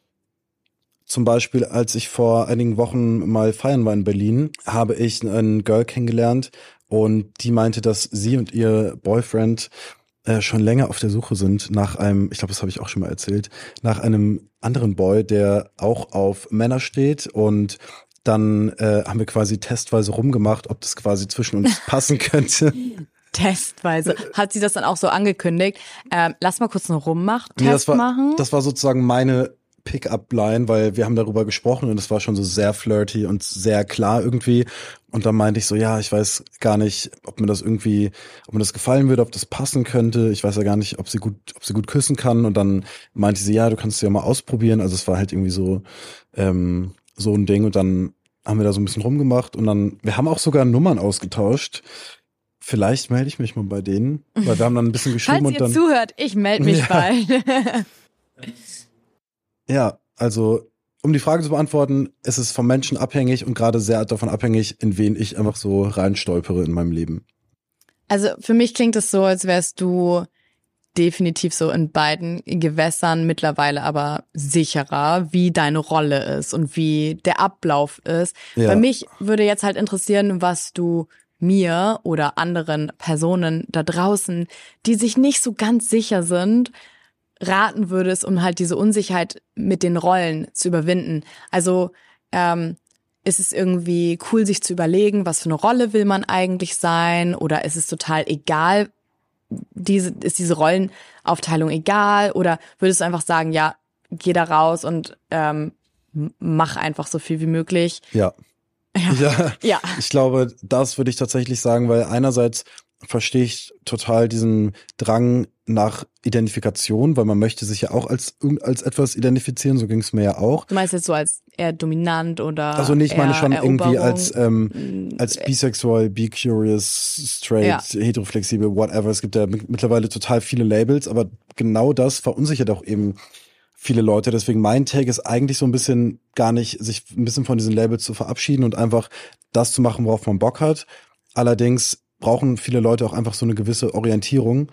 Zum Beispiel, als ich vor einigen Wochen mal feiern war in Berlin, habe ich einen Girl kennengelernt und die meinte, dass sie und ihr Boyfriend äh, schon länger auf der Suche sind nach einem, ich glaube, das habe ich auch schon mal erzählt, nach einem anderen Boy, der auch auf Männer steht und dann äh, haben wir quasi testweise rumgemacht, ob das quasi zwischen uns passen könnte. Testweise. Hat sie das dann auch so angekündigt? Ähm, lass mal kurz einen Rummach-Test nee, das war, machen. Das war sozusagen meine Pick-up-Line, weil wir haben darüber gesprochen und es war schon so sehr flirty und sehr klar irgendwie. Und dann meinte ich so, ja, ich weiß gar nicht, ob mir das irgendwie, ob mir das gefallen würde, ob das passen könnte. Ich weiß ja gar nicht, ob sie gut, ob sie gut küssen kann. Und dann meinte sie, ja, du kannst es ja mal ausprobieren. Also es war halt irgendwie so, ähm, so ein Ding. Und dann haben wir da so ein bisschen rumgemacht und dann, wir haben auch sogar Nummern ausgetauscht. Vielleicht melde ich mich mal bei denen, weil wir haben dann ein bisschen geschrieben. Falls und dann ihr zuhört, ich melde mich ja. bald. Ja, also um die Frage zu beantworten, es ist vom Menschen abhängig und gerade sehr davon abhängig, in wen ich einfach so reinstolpere in meinem Leben. Also für mich klingt es so, als wärst du definitiv so in beiden Gewässern mittlerweile aber sicherer, wie deine Rolle ist und wie der Ablauf ist. Ja. Bei mich würde jetzt halt interessieren, was du mir oder anderen Personen da draußen, die sich nicht so ganz sicher sind, raten würdest, um halt diese Unsicherheit mit den Rollen zu überwinden. Also ähm, ist es irgendwie cool, sich zu überlegen, was für eine Rolle will man eigentlich sein, oder ist es total egal, diese ist diese Rollenaufteilung egal, oder würdest du einfach sagen, ja, geh da raus und ähm, mach einfach so viel wie möglich? Ja. Ja. Ja. ja. Ich glaube, das würde ich tatsächlich sagen, weil einerseits verstehe ich total diesen Drang nach Identifikation, weil man möchte sich ja auch als als etwas identifizieren, so ging es mir ja auch. Du meinst jetzt so als eher dominant oder Also nee, ich meine schon Eroberung? irgendwie als ähm, als bisexual, bi-curious, straight, ja. heteroflexibel, whatever. Es gibt ja mittlerweile total viele Labels, aber genau das verunsichert auch eben viele Leute. Deswegen mein Take ist eigentlich so ein bisschen gar nicht, sich ein bisschen von diesen Labels zu verabschieden und einfach das zu machen, worauf man Bock hat. Allerdings brauchen viele Leute auch einfach so eine gewisse Orientierung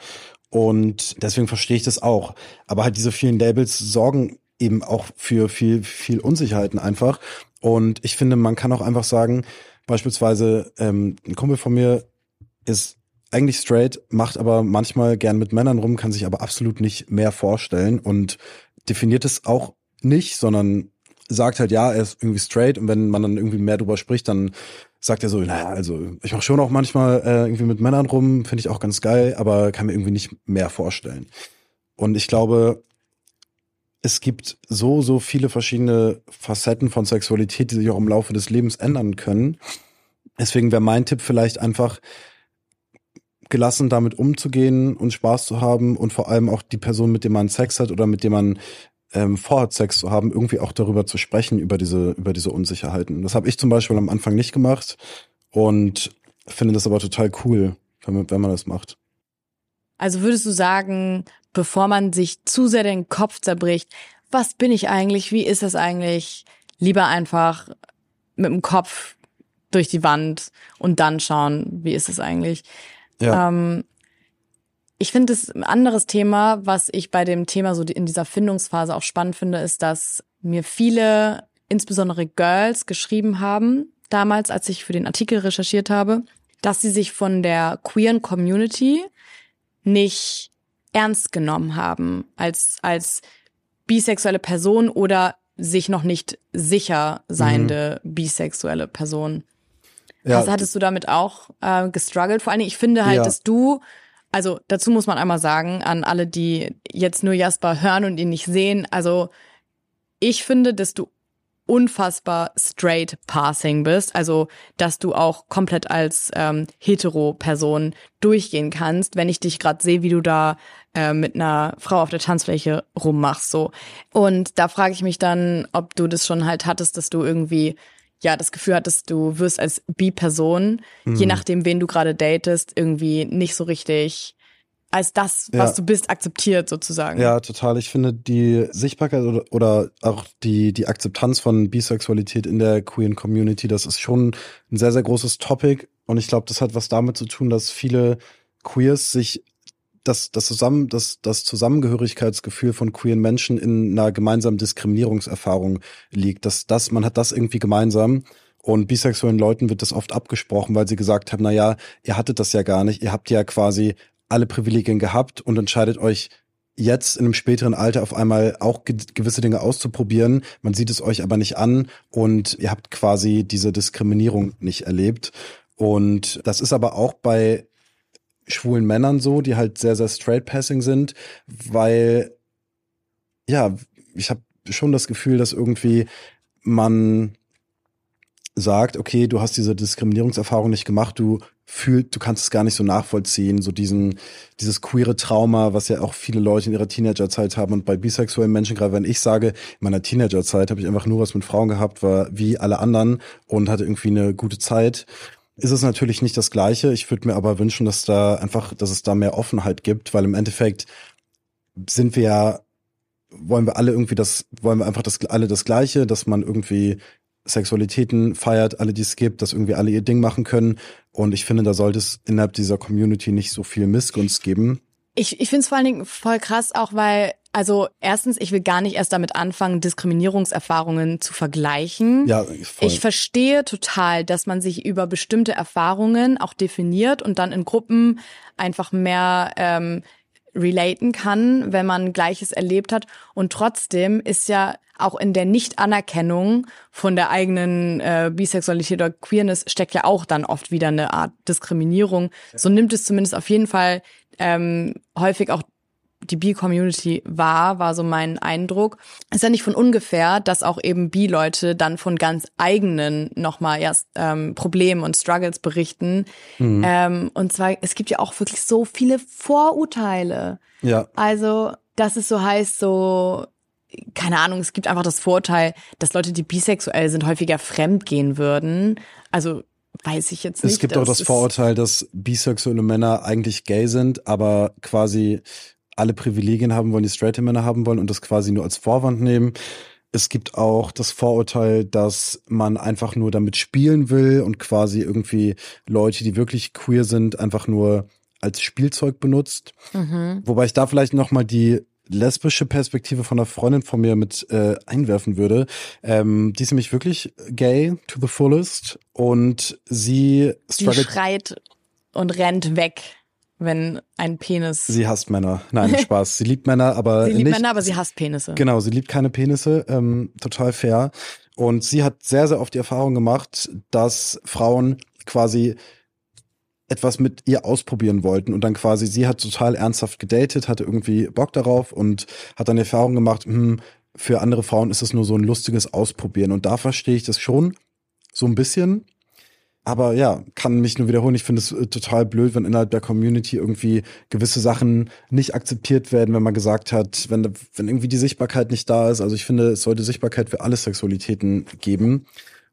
und deswegen verstehe ich das auch. Aber halt diese vielen Labels sorgen eben auch für viel, viel Unsicherheiten einfach. Und ich finde, man kann auch einfach sagen, beispielsweise ähm, ein Kumpel von mir ist eigentlich straight, macht aber manchmal gern mit Männern rum, kann sich aber absolut nicht mehr vorstellen und definiert es auch nicht, sondern sagt halt, ja, er ist irgendwie straight und wenn man dann irgendwie mehr drüber spricht, dann sagt er so, naja, also ich mache schon auch manchmal äh, irgendwie mit Männern rum, finde ich auch ganz geil, aber kann mir irgendwie nicht mehr vorstellen. Und ich glaube, es gibt so, so viele verschiedene Facetten von Sexualität, die sich auch im Laufe des Lebens ändern können. Deswegen wäre mein Tipp vielleicht einfach, gelassen damit umzugehen und Spaß zu haben und vor allem auch die Person, mit der man Sex hat oder mit der man ähm, vorhat, Sex zu haben, irgendwie auch darüber zu sprechen, über diese, über diese Unsicherheiten. Das habe ich zum Beispiel am Anfang nicht gemacht und finde das aber total cool, wenn man, wenn man das macht. Also würdest du sagen, bevor man sich zu sehr den Kopf zerbricht, was bin ich eigentlich, wie ist das eigentlich, lieber einfach mit dem Kopf durch die Wand und dann schauen, wie ist es eigentlich? Ja. Ähm, ich finde es ein anderes Thema, was ich bei dem Thema so in dieser Findungsphase auch spannend finde, ist, dass mir viele, insbesondere Girls, geschrieben haben, damals, als ich für den Artikel recherchiert habe, dass sie sich von der queeren Community nicht ernst genommen haben als als bisexuelle Person oder sich noch nicht sicher seiende mhm. bisexuelle Person. Ja. Also hattest du damit auch äh, gestruggelt? Vor allen Dingen, ich finde halt, ja. dass du, also dazu muss man einmal sagen, an alle, die jetzt nur Jasper hören und ihn nicht sehen, also ich finde, dass du unfassbar straight passing bist, also dass du auch komplett als ähm, hetero-Person durchgehen kannst, wenn ich dich gerade sehe, wie du da äh, mit einer Frau auf der Tanzfläche rummachst, so. Und da frage ich mich dann, ob du das schon halt hattest, dass du irgendwie ja das Gefühl hattest, du wirst als Bi-Person, mhm. je nachdem, wen du gerade datest, irgendwie nicht so richtig als das, was ja. du bist, akzeptiert sozusagen. Ja, total. Ich finde die Sichtbarkeit oder, oder auch die die Akzeptanz von Bisexualität in der queeren Community, das ist schon ein sehr, sehr großes Topic. Und ich glaube, das hat was damit zu tun, dass viele Queers sich das das zusammen das das Zusammengehörigkeitsgefühl von queeren Menschen in einer gemeinsamen Diskriminierungserfahrung liegt. Dass das man hat das irgendwie gemeinsam. Und bisexuellen Leuten wird das oft abgesprochen, weil sie gesagt haben, na ja, ihr hattet das ja gar nicht. Ihr habt ja quasi alle Privilegien gehabt und entscheidet euch jetzt in einem späteren Alter auf einmal auch ge- gewisse Dinge auszuprobieren. Man sieht es euch aber nicht an und ihr habt quasi diese Diskriminierung nicht erlebt. Und das ist aber auch bei schwulen Männern so, die halt sehr, sehr straight-passing sind, weil, ja, ich habe schon das Gefühl, dass irgendwie man sagt, okay, du hast diese Diskriminierungserfahrung nicht gemacht, du fühlst, du kannst es gar nicht so nachvollziehen, so diesen, dieses queere Trauma, was ja auch viele Leute in ihrer Teenagerzeit haben. Und bei bisexuellen Menschen, gerade wenn ich sage, in meiner Teenagerzeit habe ich einfach nur was mit Frauen gehabt, war wie alle anderen und hatte irgendwie eine gute Zeit, ist es natürlich nicht das Gleiche. Ich würde mir aber wünschen, dass da einfach, dass es da mehr Offenheit gibt, weil im Endeffekt sind wir ja, wollen wir alle irgendwie das, wollen wir einfach das, alle das Gleiche, dass man irgendwie Sexualitäten feiert, alle, die es gibt, dass irgendwie alle ihr Ding machen können. Und ich finde, da sollte es innerhalb dieser Community nicht so viel Missgunst geben. Ich, ich finde es vor allen Dingen voll krass, auch weil, also erstens, ich will gar nicht erst damit anfangen, Diskriminierungserfahrungen zu vergleichen. Ja, voll. Ich verstehe total, dass man sich über bestimmte Erfahrungen auch definiert und dann in Gruppen einfach mehr ähm, relaten kann, wenn man Gleiches erlebt hat. Und trotzdem ist ja auch in der Nicht-Anerkennung von der eigenen äh, Bisexualität oder Queerness steckt ja auch dann oft wieder eine Art Diskriminierung. So nimmt es zumindest auf jeden Fall ähm, häufig auch die Bi-Community wahr, war so mein Eindruck. Ist ja nicht von ungefähr, dass auch eben Bi-Leute dann von ganz eigenen nochmal ja, ähm, Problemen und Struggles berichten. Mhm. Ähm, und zwar, es gibt ja auch wirklich so viele Vorurteile. Ja. Also, dass es so heißt, so, keine Ahnung, es gibt einfach das Vorurteil, dass Leute, die bisexuell sind, häufiger fremdgehen würden. Also, weiß ich jetzt nicht. Es gibt auch das Vorurteil, dass bisexuelle Männer eigentlich gay sind, aber quasi alle Privilegien haben wollen, die straighte Männer haben wollen und das quasi nur als Vorwand nehmen. Es gibt auch das Vorurteil, dass man einfach nur damit spielen will und quasi irgendwie Leute, die wirklich queer sind, einfach nur als Spielzeug benutzt. Mhm. Wobei ich da vielleicht nochmal die lesbische Perspektive von einer Freundin von mir mit äh, einwerfen würde. Ähm, die ist nämlich wirklich gay to the fullest und sie struggelt. Sie schreit und rennt weg, wenn ein Penis... Sie hasst Männer. Nein, Spaß. Sie liebt Männer, aber Sie liebt nicht, Männer, aber sie hasst Penisse. Genau, sie liebt keine Penisse. Ähm, total fair. Und sie hat sehr, sehr oft die Erfahrung gemacht, dass Frauen quasi etwas mit ihr ausprobieren wollten und dann quasi, sie hat total ernsthaft gedatet, hatte irgendwie Bock darauf und hat dann die Erfahrung gemacht, hm, für andere Frauen ist es nur so ein lustiges Ausprobieren. Und da verstehe ich das schon so ein bisschen. Aber ja, kann mich nur wiederholen. Ich finde es äh, total blöd, wenn innerhalb der Community irgendwie gewisse Sachen nicht akzeptiert werden, wenn man gesagt hat, wenn, wenn irgendwie die Sichtbarkeit nicht da ist. Also ich finde, es sollte Sichtbarkeit für alle Sexualitäten geben.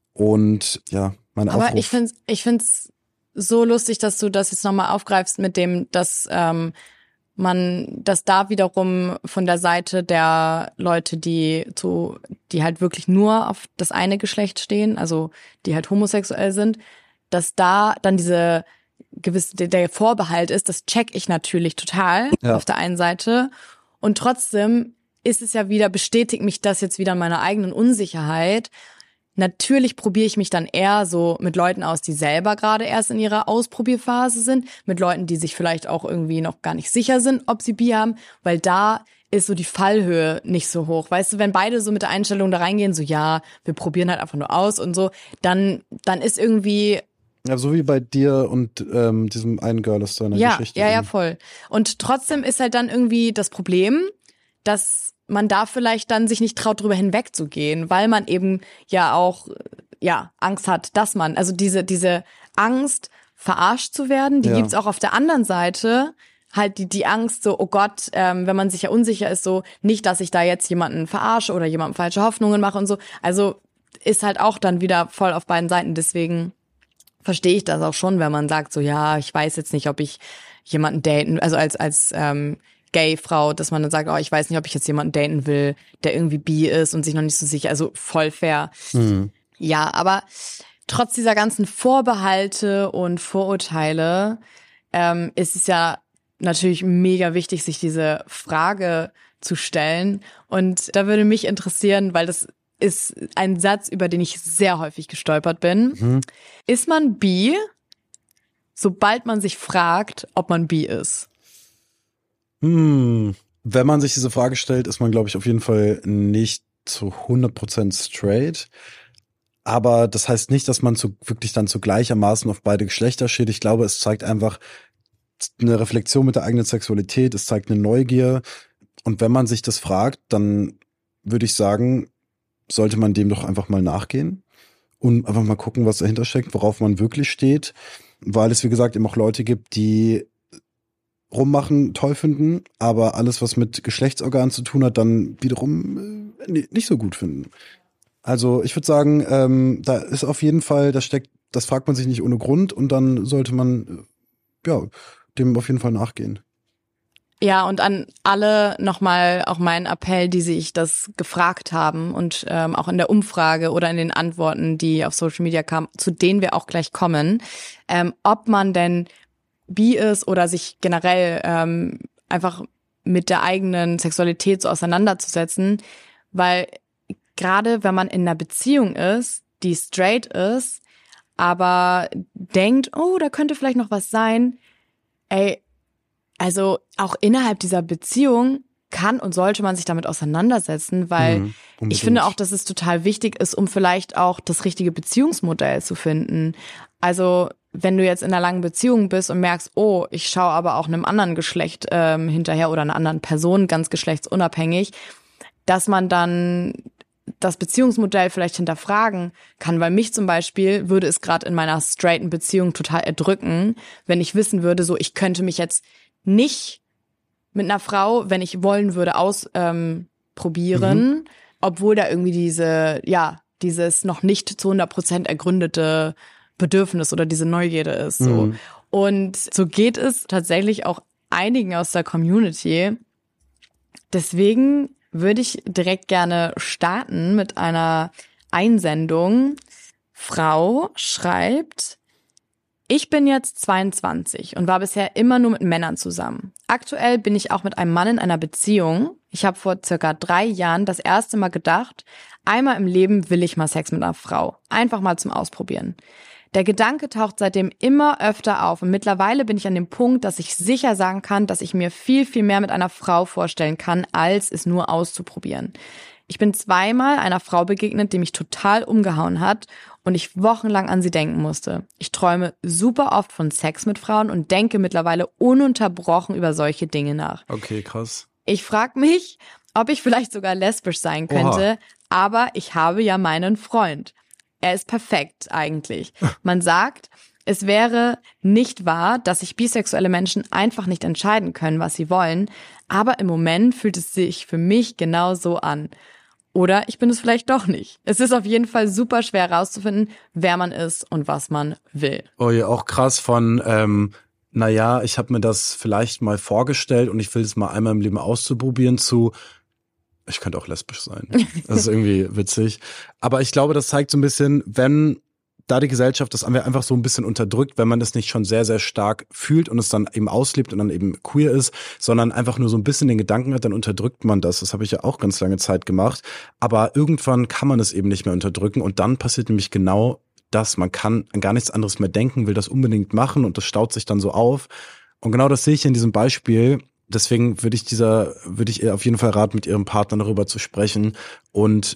Und ja, mein Aufruf. Aber ich finde es ich find's so lustig, dass du das jetzt nochmal aufgreifst mit dem, dass ähm, man, dass da wiederum von der Seite der Leute, die zu, die halt wirklich nur auf das eine Geschlecht stehen, also die halt homosexuell sind, dass da dann diese gewisse, der Vorbehalt ist, das check ich natürlich total ja. auf der einen Seite. Und trotzdem ist es ja wieder, bestätigt mich das jetzt wieder in meiner eigenen Unsicherheit. Natürlich probiere ich mich dann eher so mit Leuten aus, die selber gerade erst in ihrer Ausprobierphase sind, mit Leuten, die sich vielleicht auch irgendwie noch gar nicht sicher sind, ob sie Bi haben, weil da ist so die Fallhöhe nicht so hoch. Weißt du, wenn beide so mit der Einstellung da reingehen, so ja, wir probieren halt einfach nur aus und so, dann dann ist irgendwie ja, so wie bei dir und ähm, diesem einen Girl aus deiner ja, Geschichte. Ja, ja, ja, voll. Und trotzdem ist halt dann irgendwie das Problem, dass man da vielleicht dann sich nicht traut, drüber hinwegzugehen, weil man eben ja auch ja Angst hat, dass man, also diese diese Angst, verarscht zu werden, die ja. gibt's auch auf der anderen Seite, halt die die Angst so, oh Gott, ähm, wenn man sich ja unsicher ist, so nicht, dass ich da jetzt jemanden verarsche oder jemandem falsche Hoffnungen mache und so. Also ist halt auch dann wieder voll auf beiden Seiten. Deswegen verstehe ich das auch schon, wenn man sagt so, ja, ich weiß jetzt nicht, ob ich jemanden daten, also als als ähm, Gay-Frau, dass man dann sagt, oh, ich weiß nicht, ob ich jetzt jemanden daten will, der irgendwie bi ist und sich noch nicht so sicher, also voll fair. Mhm. Ja, aber trotz dieser ganzen Vorbehalte und Vorurteile ähm, ist es ja natürlich mega wichtig, sich diese Frage zu stellen. Und da würde mich interessieren, weil das ist ein Satz, über den ich sehr häufig gestolpert bin. Mhm. Ist man bi, sobald man sich fragt, ob man bi ist? Hm, wenn man sich diese Frage stellt, ist man, glaube ich, auf jeden Fall nicht zu hundert Prozent straight. Aber das heißt nicht, dass man zu, wirklich dann zu gleichermaßen auf beide Geschlechter steht. Ich glaube, es zeigt einfach eine Reflexion mit der eigenen Sexualität. Es zeigt eine Neugier. Und wenn man sich das fragt, dann würde ich sagen, sollte man dem doch einfach mal nachgehen und einfach mal gucken, was dahinter steckt, worauf man wirklich steht. Weil es, wie gesagt, eben auch Leute gibt, die rummachen, toll finden, aber alles, was mit Geschlechtsorganen zu tun hat, dann wiederum äh, nicht so gut finden. Also ich würde sagen, ähm, da ist auf jeden Fall, das steckt, das fragt man sich nicht ohne Grund und dann sollte man äh, ja dem auf jeden Fall nachgehen. Ja, und an alle nochmal auch mein Appell, die sich das gefragt haben und ähm, auch in der Umfrage oder in den Antworten, die auf Social Media kamen, zu denen wir auch gleich kommen, ähm, ob man denn bi ist oder sich generell ähm, einfach mit der eigenen Sexualität so auseinanderzusetzen, weil gerade wenn man in einer Beziehung ist, die straight ist, aber denkt, oh, da könnte vielleicht noch was sein, ey, also auch innerhalb dieser Beziehung kann und sollte man sich damit auseinandersetzen, weil mhm, ich finde auch, dass es total wichtig ist, um vielleicht auch das richtige Beziehungsmodell zu finden. Also wenn du jetzt in einer langen Beziehung bist und merkst, oh, ich schaue aber auch einem anderen Geschlecht ähm, hinterher oder einer anderen Person, ganz geschlechtsunabhängig, dass man dann das Beziehungsmodell vielleicht hinterfragen kann, weil mich zum Beispiel würde es gerade in meiner straighten Beziehung total erdrücken, wenn ich wissen würde, so ich könnte mich jetzt nicht mit einer Frau, wenn ich wollen würde, ausprobieren, ähm, mhm. obwohl da irgendwie diese, ja, dieses noch nicht zu hundert Prozent ergründete Bedürfnis oder diese Neugierde ist. So. Mhm. Und so geht es tatsächlich auch einigen aus der Community. Deswegen würde ich direkt gerne starten mit einer Einsendung. Frau schreibt: Ich bin jetzt zweiundzwanzig und war bisher immer nur mit Männern zusammen. Aktuell bin ich auch mit einem Mann in einer Beziehung. Ich habe vor circa drei Jahren das erste Mal gedacht, einmal im Leben will ich mal Sex mit einer Frau. Einfach mal zum Ausprobieren. Der Gedanke taucht seitdem immer öfter auf und mittlerweile bin ich an dem Punkt, dass ich sicher sagen kann, dass ich mir viel, viel mehr mit einer Frau vorstellen kann, als es nur auszuprobieren. Ich bin zweimal einer Frau begegnet, die mich total umgehauen hat und ich wochenlang an sie denken musste. Ich träume super oft von Sex mit Frauen und denke mittlerweile ununterbrochen über solche Dinge nach. Okay, krass. Ich frage mich, ob ich vielleicht sogar lesbisch sein könnte, Oha. Aber ich habe ja meinen Freund. er ist perfekt eigentlich. Man sagt, es wäre nicht wahr, dass sich bisexuelle Menschen einfach nicht entscheiden können, was sie wollen, aber im Moment fühlt es sich für mich genau so an. Oder ich bin es vielleicht doch nicht. Es ist auf jeden Fall super schwer herauszufinden, wer man ist und was man will. Oh ja, auch krass von, ähm, naja, ich habe mir das vielleicht mal vorgestellt und ich will es mal einmal im Leben auszuprobieren zu, ich könnte auch lesbisch sein. Das ist irgendwie witzig. Aber ich glaube, das zeigt so ein bisschen, wenn da die Gesellschaft das einfach so ein bisschen unterdrückt, wenn man das nicht schon sehr, sehr stark fühlt und es dann eben auslebt und dann eben queer ist, sondern einfach nur so ein bisschen den Gedanken hat, dann unterdrückt man das. Das habe ich ja auch ganz lange Zeit gemacht. Aber irgendwann kann man es eben nicht mehr unterdrücken und dann passiert nämlich genau das. Man kann an gar nichts anderes mehr denken, will das unbedingt machen und das staut sich dann so auf. Und genau das sehe ich in diesem Beispiel. Deswegen würde ich dieser, würde ich ihr auf jeden Fall raten, mit ihrem Partner darüber zu sprechen und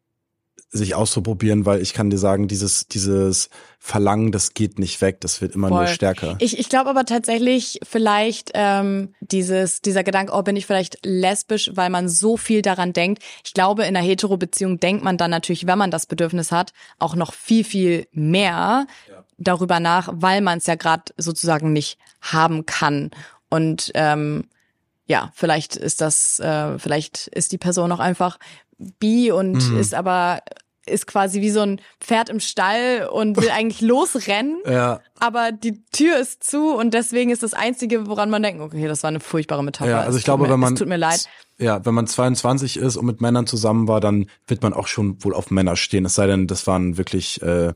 sich auszuprobieren, weil ich kann dir sagen, dieses dieses Verlangen, das geht nicht weg, das wird immer Voll. nur stärker. Ich, ich glaube aber tatsächlich vielleicht ähm, dieses dieser Gedanke, oh, bin ich vielleicht lesbisch, weil man so viel daran denkt. Ich glaube, in einer Hetero-Beziehung denkt man dann natürlich, wenn man das Bedürfnis hat, auch noch viel, viel mehr ja. darüber nach, weil man es ja gerade sozusagen nicht haben kann. Und ähm, ja, vielleicht ist das, äh, vielleicht ist die Person auch einfach bi und mhm. ist aber ist quasi wie so ein Pferd im Stall und will eigentlich losrennen, ja. aber die Tür ist zu und deswegen ist das Einzige, woran man denkt, okay, das war eine furchtbare Metapher. Ja, also ich glaube, mir, wenn man es tut mir leid. Ja, wenn man zweiundzwanzig ist und mit Männern zusammen war, dann wird man auch schon wohl auf Männer stehen. Es sei denn, das waren wirklich äh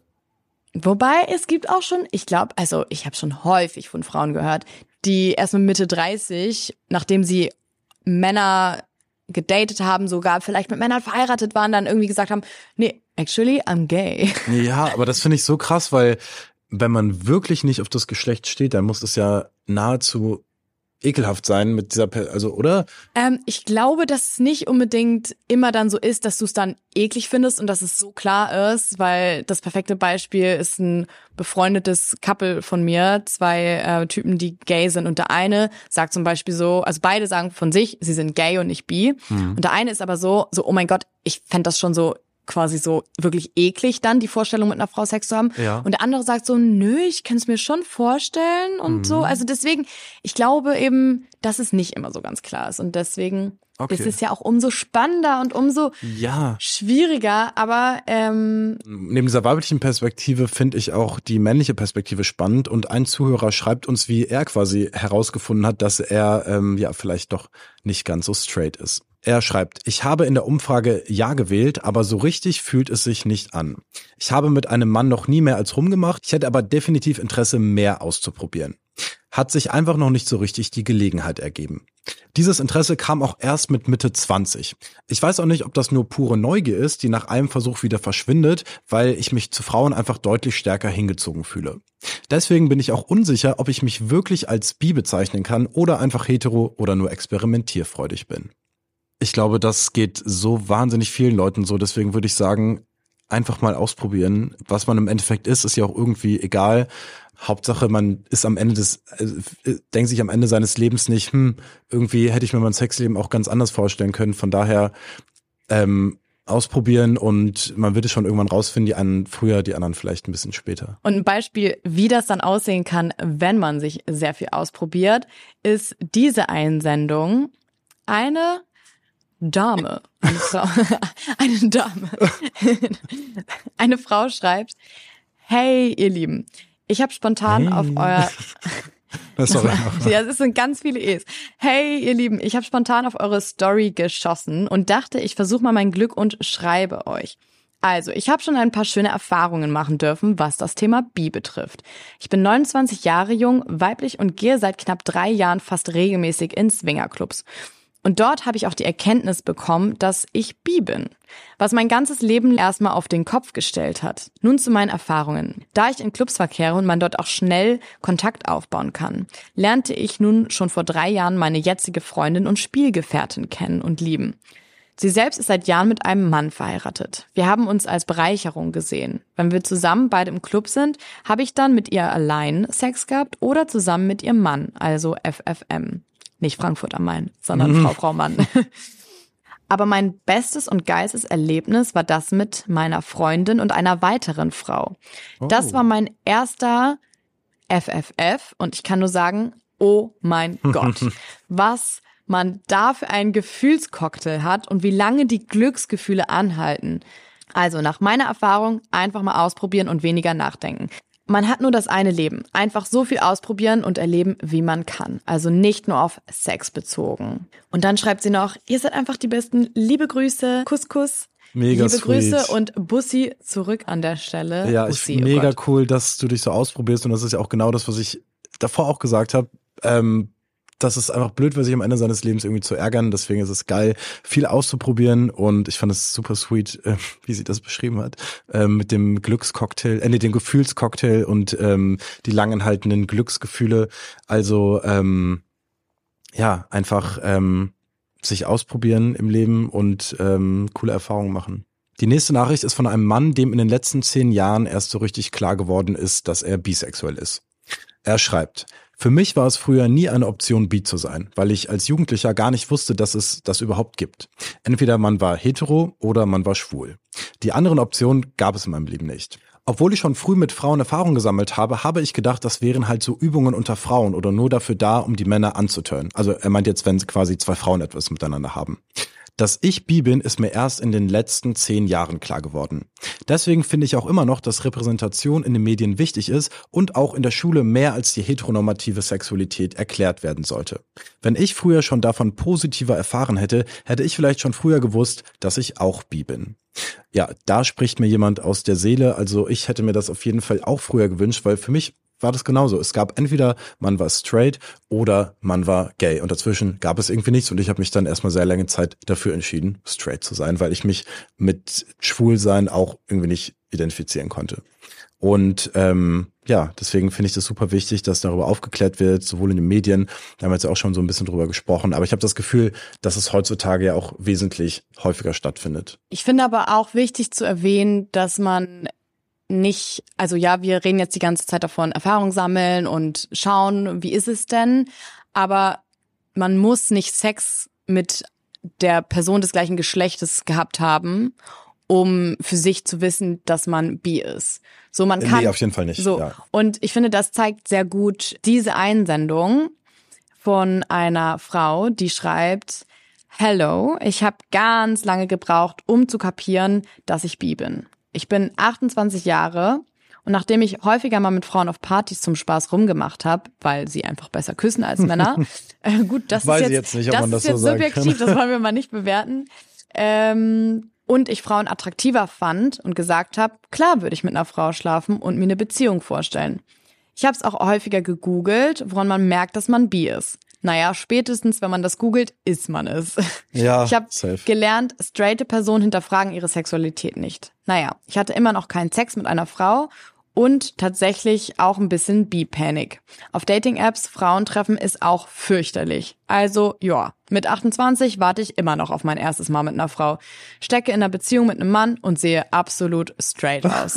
Wobei, es gibt auch schon, ich glaube, also ich habe schon häufig von Frauen gehört, die erst mit Mitte dreißig, nachdem sie Männer gedatet haben, sogar vielleicht mit Männern verheiratet waren, dann irgendwie gesagt haben, nee, actually, I'm gay. Ja, aber das finde ich so krass, weil wenn man wirklich nicht auf das Geschlecht steht, dann muss es ja nahezu ekelhaft sein mit dieser, per- also oder? Ähm, ich glaube, dass es nicht unbedingt immer dann so ist, dass du es dann eklig findest und dass es so klar ist, weil das perfekte Beispiel ist ein befreundetes Couple von mir, zwei äh, Typen, die gay sind und der eine sagt zum Beispiel so, also beide sagen von sich, sie sind gay und nicht bi mhm. und der eine ist aber so, so oh mein Gott, ich fände das schon so quasi so wirklich eklig dann, die Vorstellung mit einer Frau Sex zu haben. Ja. Und der andere sagt so, nö, ich kann es mir schon vorstellen und mhm. so. Also deswegen, ich glaube eben, dass es nicht immer so ganz klar ist. Und deswegen okay. ist es ja auch umso spannender und umso ja. schwieriger. Aber ähm neben dieser weiblichen Perspektive finde ich auch die männliche Perspektive spannend. Und ein Zuhörer schreibt uns, wie er quasi herausgefunden hat, dass er ähm, ja vielleicht doch nicht ganz so straight ist. Er schreibt, ich habe in der Umfrage Ja gewählt, aber so richtig fühlt es sich nicht an. Ich habe mit einem Mann noch nie mehr als rumgemacht, ich hätte aber definitiv Interesse, mehr auszuprobieren. Hat sich einfach noch nicht so richtig die Gelegenheit ergeben. Dieses Interesse kam auch erst mit Mitte zwanzig. Ich weiß auch nicht, ob das nur pure Neugier ist, die nach einem Versuch wieder verschwindet, weil ich mich zu Frauen einfach deutlich stärker hingezogen fühle. Deswegen bin ich auch unsicher, ob ich mich wirklich als bi bezeichnen kann oder einfach hetero oder nur experimentierfreudig bin. Ich glaube, das geht so wahnsinnig vielen Leuten so. Deswegen würde ich sagen, einfach mal ausprobieren. Was man im Endeffekt ist, ist ja auch irgendwie egal. Hauptsache, man ist am Ende des, äh, denkt sich am Ende seines Lebens nicht, hm, irgendwie hätte ich mir mein Sexleben auch ganz anders vorstellen können. Von daher ähm, ausprobieren und man wird es schon irgendwann rausfinden, die einen früher, die anderen vielleicht ein bisschen später. Und ein Beispiel, wie das dann aussehen kann, wenn man sich sehr viel ausprobiert, ist diese Einsendung. Eine Dame, eine Frau, eine Dame, eine Frau schreibt, hey ihr Lieben, ich habe spontan hey. auf euer, Sorry, ja, es sind ganz viele E's. Hey ihr Lieben, ich habe spontan auf eure Story geschossen und dachte, ich versuche mal mein Glück und schreibe euch. Also, ich habe schon ein paar schöne Erfahrungen machen dürfen, was das Thema bi betrifft. Ich bin neunundzwanzig Jahre jung, weiblich und gehe seit knapp drei Jahren fast regelmäßig in Swingerclubs. Und dort habe ich auch die Erkenntnis bekommen, dass ich bi bin, was mein ganzes Leben erstmal auf den Kopf gestellt hat. Nun zu meinen Erfahrungen. Da ich in Clubs verkehre und man dort auch schnell Kontakt aufbauen kann, lernte ich nun schon vor drei Jahren meine jetzige Freundin und Spielgefährtin kennen und lieben. Sie selbst ist seit Jahren mit einem Mann verheiratet. Wir haben uns als Bereicherung gesehen. Wenn wir zusammen beide im Club sind, habe ich dann mit ihr allein Sex gehabt oder zusammen mit ihrem Mann, also F F M. Nicht Frankfurt am Main, sondern mhm. Frau, Frau, Mann. Aber mein bestes und geilstes Erlebnis war das mit meiner Freundin und einer weiteren Frau. Oh. Das war mein erster F F F und ich kann nur sagen, oh mein Gott, was man da für einen Gefühlscocktail hat und wie lange die Glücksgefühle anhalten. Also nach meiner Erfahrung einfach mal ausprobieren und weniger nachdenken. Man hat nur das eine Leben. Einfach so viel ausprobieren und erleben, wie man kann. Also nicht nur auf Sex bezogen. Und dann schreibt sie noch, ihr seid einfach die Besten. Liebe Grüße, Kuss, Kuss. Mega Liebe sweet. Grüße und Bussi zurück an der Stelle. Ja, Bussi, ich, oh mega Gott. cool, dass du dich so ausprobierst. Und das ist ja auch genau das, was ich davor auch gesagt habe. Ähm, das ist einfach blöd, sich am Ende seines Lebens irgendwie zu ärgern. Deswegen ist es geil, viel auszuprobieren. Und ich fand es super sweet, äh, wie sie das beschrieben hat, äh, mit dem Glückscocktail, äh, nee, dem Gefühlscocktail und ähm, die langanhaltenden Glücksgefühle. Also ähm, ja, einfach ähm, sich ausprobieren im Leben und ähm, coole Erfahrungen machen. Die nächste Nachricht ist von einem Mann, dem in den letzten zehn Jahren erst so richtig klar geworden ist, dass er bisexuell ist. Er schreibt: Für mich war es früher nie eine Option, bi zu sein, weil ich als Jugendlicher gar nicht wusste, dass es das überhaupt gibt. Entweder man war hetero oder man war schwul. Die anderen Optionen gab es in meinem Leben nicht. Obwohl ich schon früh mit Frauen Erfahrung gesammelt habe, habe ich gedacht, das wären halt so Übungen unter Frauen oder nur dafür da, um die Männer anzutören. Also er meint jetzt, wenn quasi zwei Frauen etwas miteinander haben. Dass ich bi bin, ist mir erst in den letzten zehn Jahren klar geworden. Deswegen finde ich auch immer noch, dass Repräsentation in den Medien wichtig ist und auch in der Schule mehr als die heteronormative Sexualität erklärt werden sollte. Wenn ich früher schon davon positiver erfahren hätte, hätte ich vielleicht schon früher gewusst, dass ich auch bi bin. Ja, da spricht mir jemand aus der Seele. Also ich hätte mir das auf jeden Fall auch früher gewünscht, weil für mich war das genauso. Es gab entweder man war straight oder man war gay und dazwischen gab es irgendwie nichts und ich habe mich dann erstmal sehr lange Zeit dafür entschieden, straight zu sein, weil ich mich mit Schwulsein auch irgendwie nicht identifizieren konnte. Und ähm, ja, deswegen finde ich das super wichtig, dass darüber aufgeklärt wird, sowohl in den Medien, da haben wir jetzt auch schon so ein bisschen drüber gesprochen, aber ich habe das Gefühl, dass es heutzutage ja auch wesentlich häufiger stattfindet. Ich finde aber auch wichtig zu erwähnen, dass man nicht, also ja, wir reden jetzt die ganze Zeit davon, Erfahrung sammeln und schauen, wie ist es denn, aber man muss nicht Sex mit der Person des gleichen Geschlechtes gehabt haben, um für sich zu wissen, dass man bi ist. So, man kann. Nee, auf jeden Fall nicht. So. Ja. Und ich finde, das zeigt sehr gut diese Einsendung von einer Frau, die schreibt: Hello, ich habe ganz lange gebraucht, um zu kapieren, dass ich bi bin. Ich bin achtundzwanzig Jahre und nachdem ich häufiger mal mit Frauen auf Partys zum Spaß rumgemacht habe, weil sie einfach besser küssen als Männer, äh, gut, das Weiß ist jetzt, jetzt nicht, ob das man das ist jetzt so sagen subjektiv, kann. das wollen wir mal nicht bewerten. Ähm, und ich Frauen attraktiver fand und gesagt habe, klar würde ich mit einer Frau schlafen und mir eine Beziehung vorstellen. Ich habe es auch häufiger gegoogelt, woran man merkt, dass man bi ist. Naja, spätestens, wenn man das googelt, ist man es. Ja, ich habe safe. gelernt, straighte Personen hinterfragen ihre Sexualität nicht. Naja, ich hatte immer noch keinen Sex mit einer Frau und tatsächlich auch ein bisschen Bi-Panic. Auf Dating-Apps Frauen treffen ist auch fürchterlich. Also, ja, mit achtundzwanzig warte ich immer noch auf mein erstes Mal mit einer Frau. Stecke in einer Beziehung mit einem Mann und sehe absolut straight aus.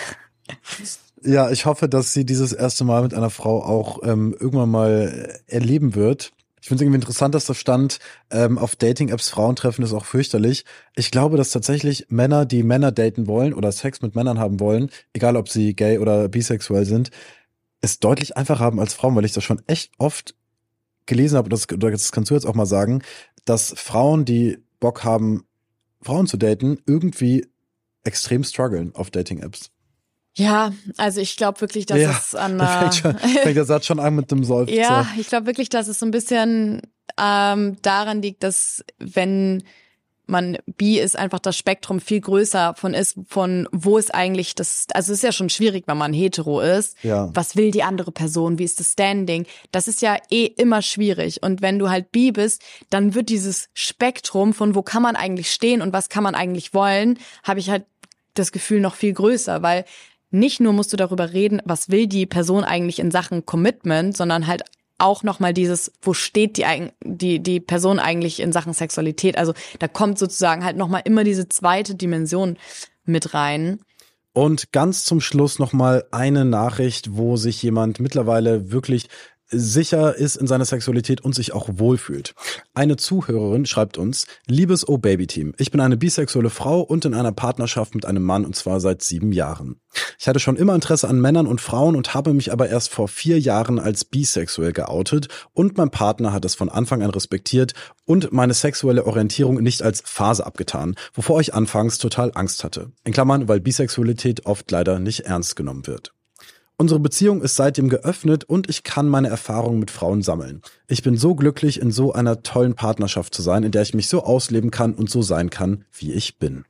Ja, ich hoffe, dass sie dieses erste Mal mit einer Frau auch ähm, irgendwann mal erleben wird. Ich finde es irgendwie interessant, dass da stand, ähm, auf Dating-Apps Frauen treffen ist auch fürchterlich. Ich glaube, dass tatsächlich Männer, die Männer daten wollen oder Sex mit Männern haben wollen, egal ob sie gay oder bisexuell sind, es deutlich einfacher haben als Frauen, weil ich das schon echt oft gelesen habe, das, das kannst du jetzt auch mal sagen, dass Frauen, die Bock haben, Frauen zu daten, irgendwie extrem strugglen auf Dating-Apps. Ja, also ich glaube wirklich, dass ja, es an da fängt, schon, fängt der Satz schon an mit dem Seufzer. Ja, ich glaube wirklich, dass es so ein bisschen ähm, daran liegt, dass wenn man bi ist, einfach das Spektrum viel größer von ist, von wo ist eigentlich das, also es ist ja schon schwierig, wenn man hetero ist. Ja. Was will die andere Person? Wie ist das Standing? Das ist ja eh immer schwierig. Und wenn du halt bi bist, dann wird dieses Spektrum von wo kann man eigentlich stehen und was kann man eigentlich wollen, habe ich halt das Gefühl noch viel größer, weil nicht nur musst du darüber reden, was will die Person eigentlich in Sachen Commitment, sondern halt auch nochmal dieses, wo steht die, die, die Person eigentlich in Sachen Sexualität. Also da kommt sozusagen halt nochmal immer diese zweite Dimension mit rein. Und ganz zum Schluss nochmal eine Nachricht, wo sich jemand mittlerweile wirklich sicher ist in seiner Sexualität und sich auch wohlfühlt. Eine Zuhörerin schreibt uns: Liebes Oh-Baby-Team, ich bin eine bisexuelle Frau und in einer Partnerschaft mit einem Mann, und zwar seit sieben Jahren. Ich hatte schon immer Interesse an Männern und Frauen und habe mich aber erst vor vier Jahren als bisexuell geoutet, und mein Partner hat es von Anfang an respektiert und meine sexuelle Orientierung nicht als Phase abgetan, wovor ich anfangs total Angst hatte. In Klammern, weil Bisexualität oft leider nicht ernst genommen wird. Unsere Beziehung ist seitdem geöffnet und ich kann meine Erfahrungen mit Frauen sammeln. Ich bin so glücklich, in so einer tollen Partnerschaft zu sein, in der ich mich so ausleben kann und so sein kann, wie ich bin.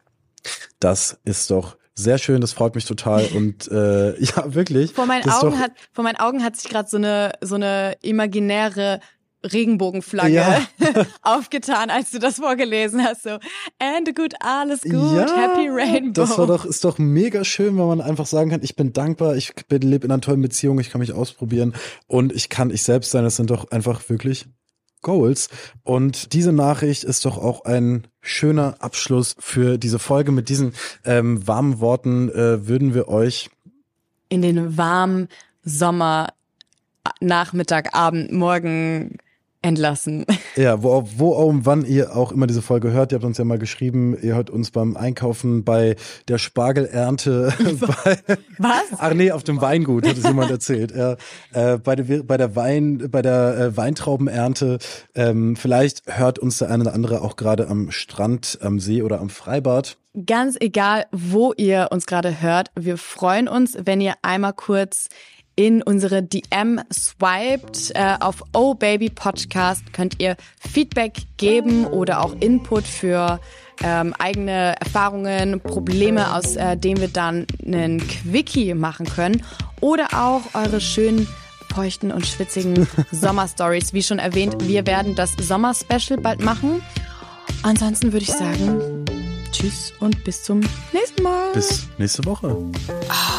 Das ist doch sehr schön, das freut mich total und äh, ja, wirklich. Vor meinen Augen hat vor meinen Augen hat sich gerade so eine so eine imaginäre Regenbogenflagge ja. aufgetan, als du das vorgelesen hast. So, and gut, alles gut, ja, Happy Rainbow. Das war doch, ist doch mega schön, wenn man einfach sagen kann, ich bin dankbar, ich bin, lebe in einer tollen Beziehung, ich kann mich ausprobieren und ich kann ich selbst sein. Das sind doch einfach wirklich Goals. Und diese Nachricht ist doch auch ein schöner Abschluss für diese Folge. Mit diesen ähm, warmen Worten äh, würden wir euch in den warmen Sommer, Nachmittag, Abend, Morgen entlassen. Ja, wo, wo und wann ihr auch immer diese Folge hört. Ihr habt uns ja mal geschrieben, ihr hört uns beim Einkaufen, bei der Spargelernte. bei, Was? Ach nee, auf dem Weingut, hat es jemand erzählt. Ja, äh, bei der, bei der Wein, bei der äh, Weintraubenernte. Ähm, vielleicht hört uns der eine oder andere auch gerade am Strand, am See oder am Freibad. Ganz egal, wo ihr uns gerade hört. Wir freuen uns, wenn ihr einmal kurz in unsere D M swiped. Äh, auf Oh Baby Podcast könnt ihr Feedback geben oder auch Input für ähm, eigene Erfahrungen, Probleme, aus äh, denen wir dann einen Quickie machen können. Oder auch eure schönen, feuchten und schwitzigen Sommerstories. Wie schon erwähnt, wir werden das Sommer-Special bald machen. Ansonsten würde ich sagen, tschüss und bis zum nächsten Mal. Bis nächste Woche. Ah.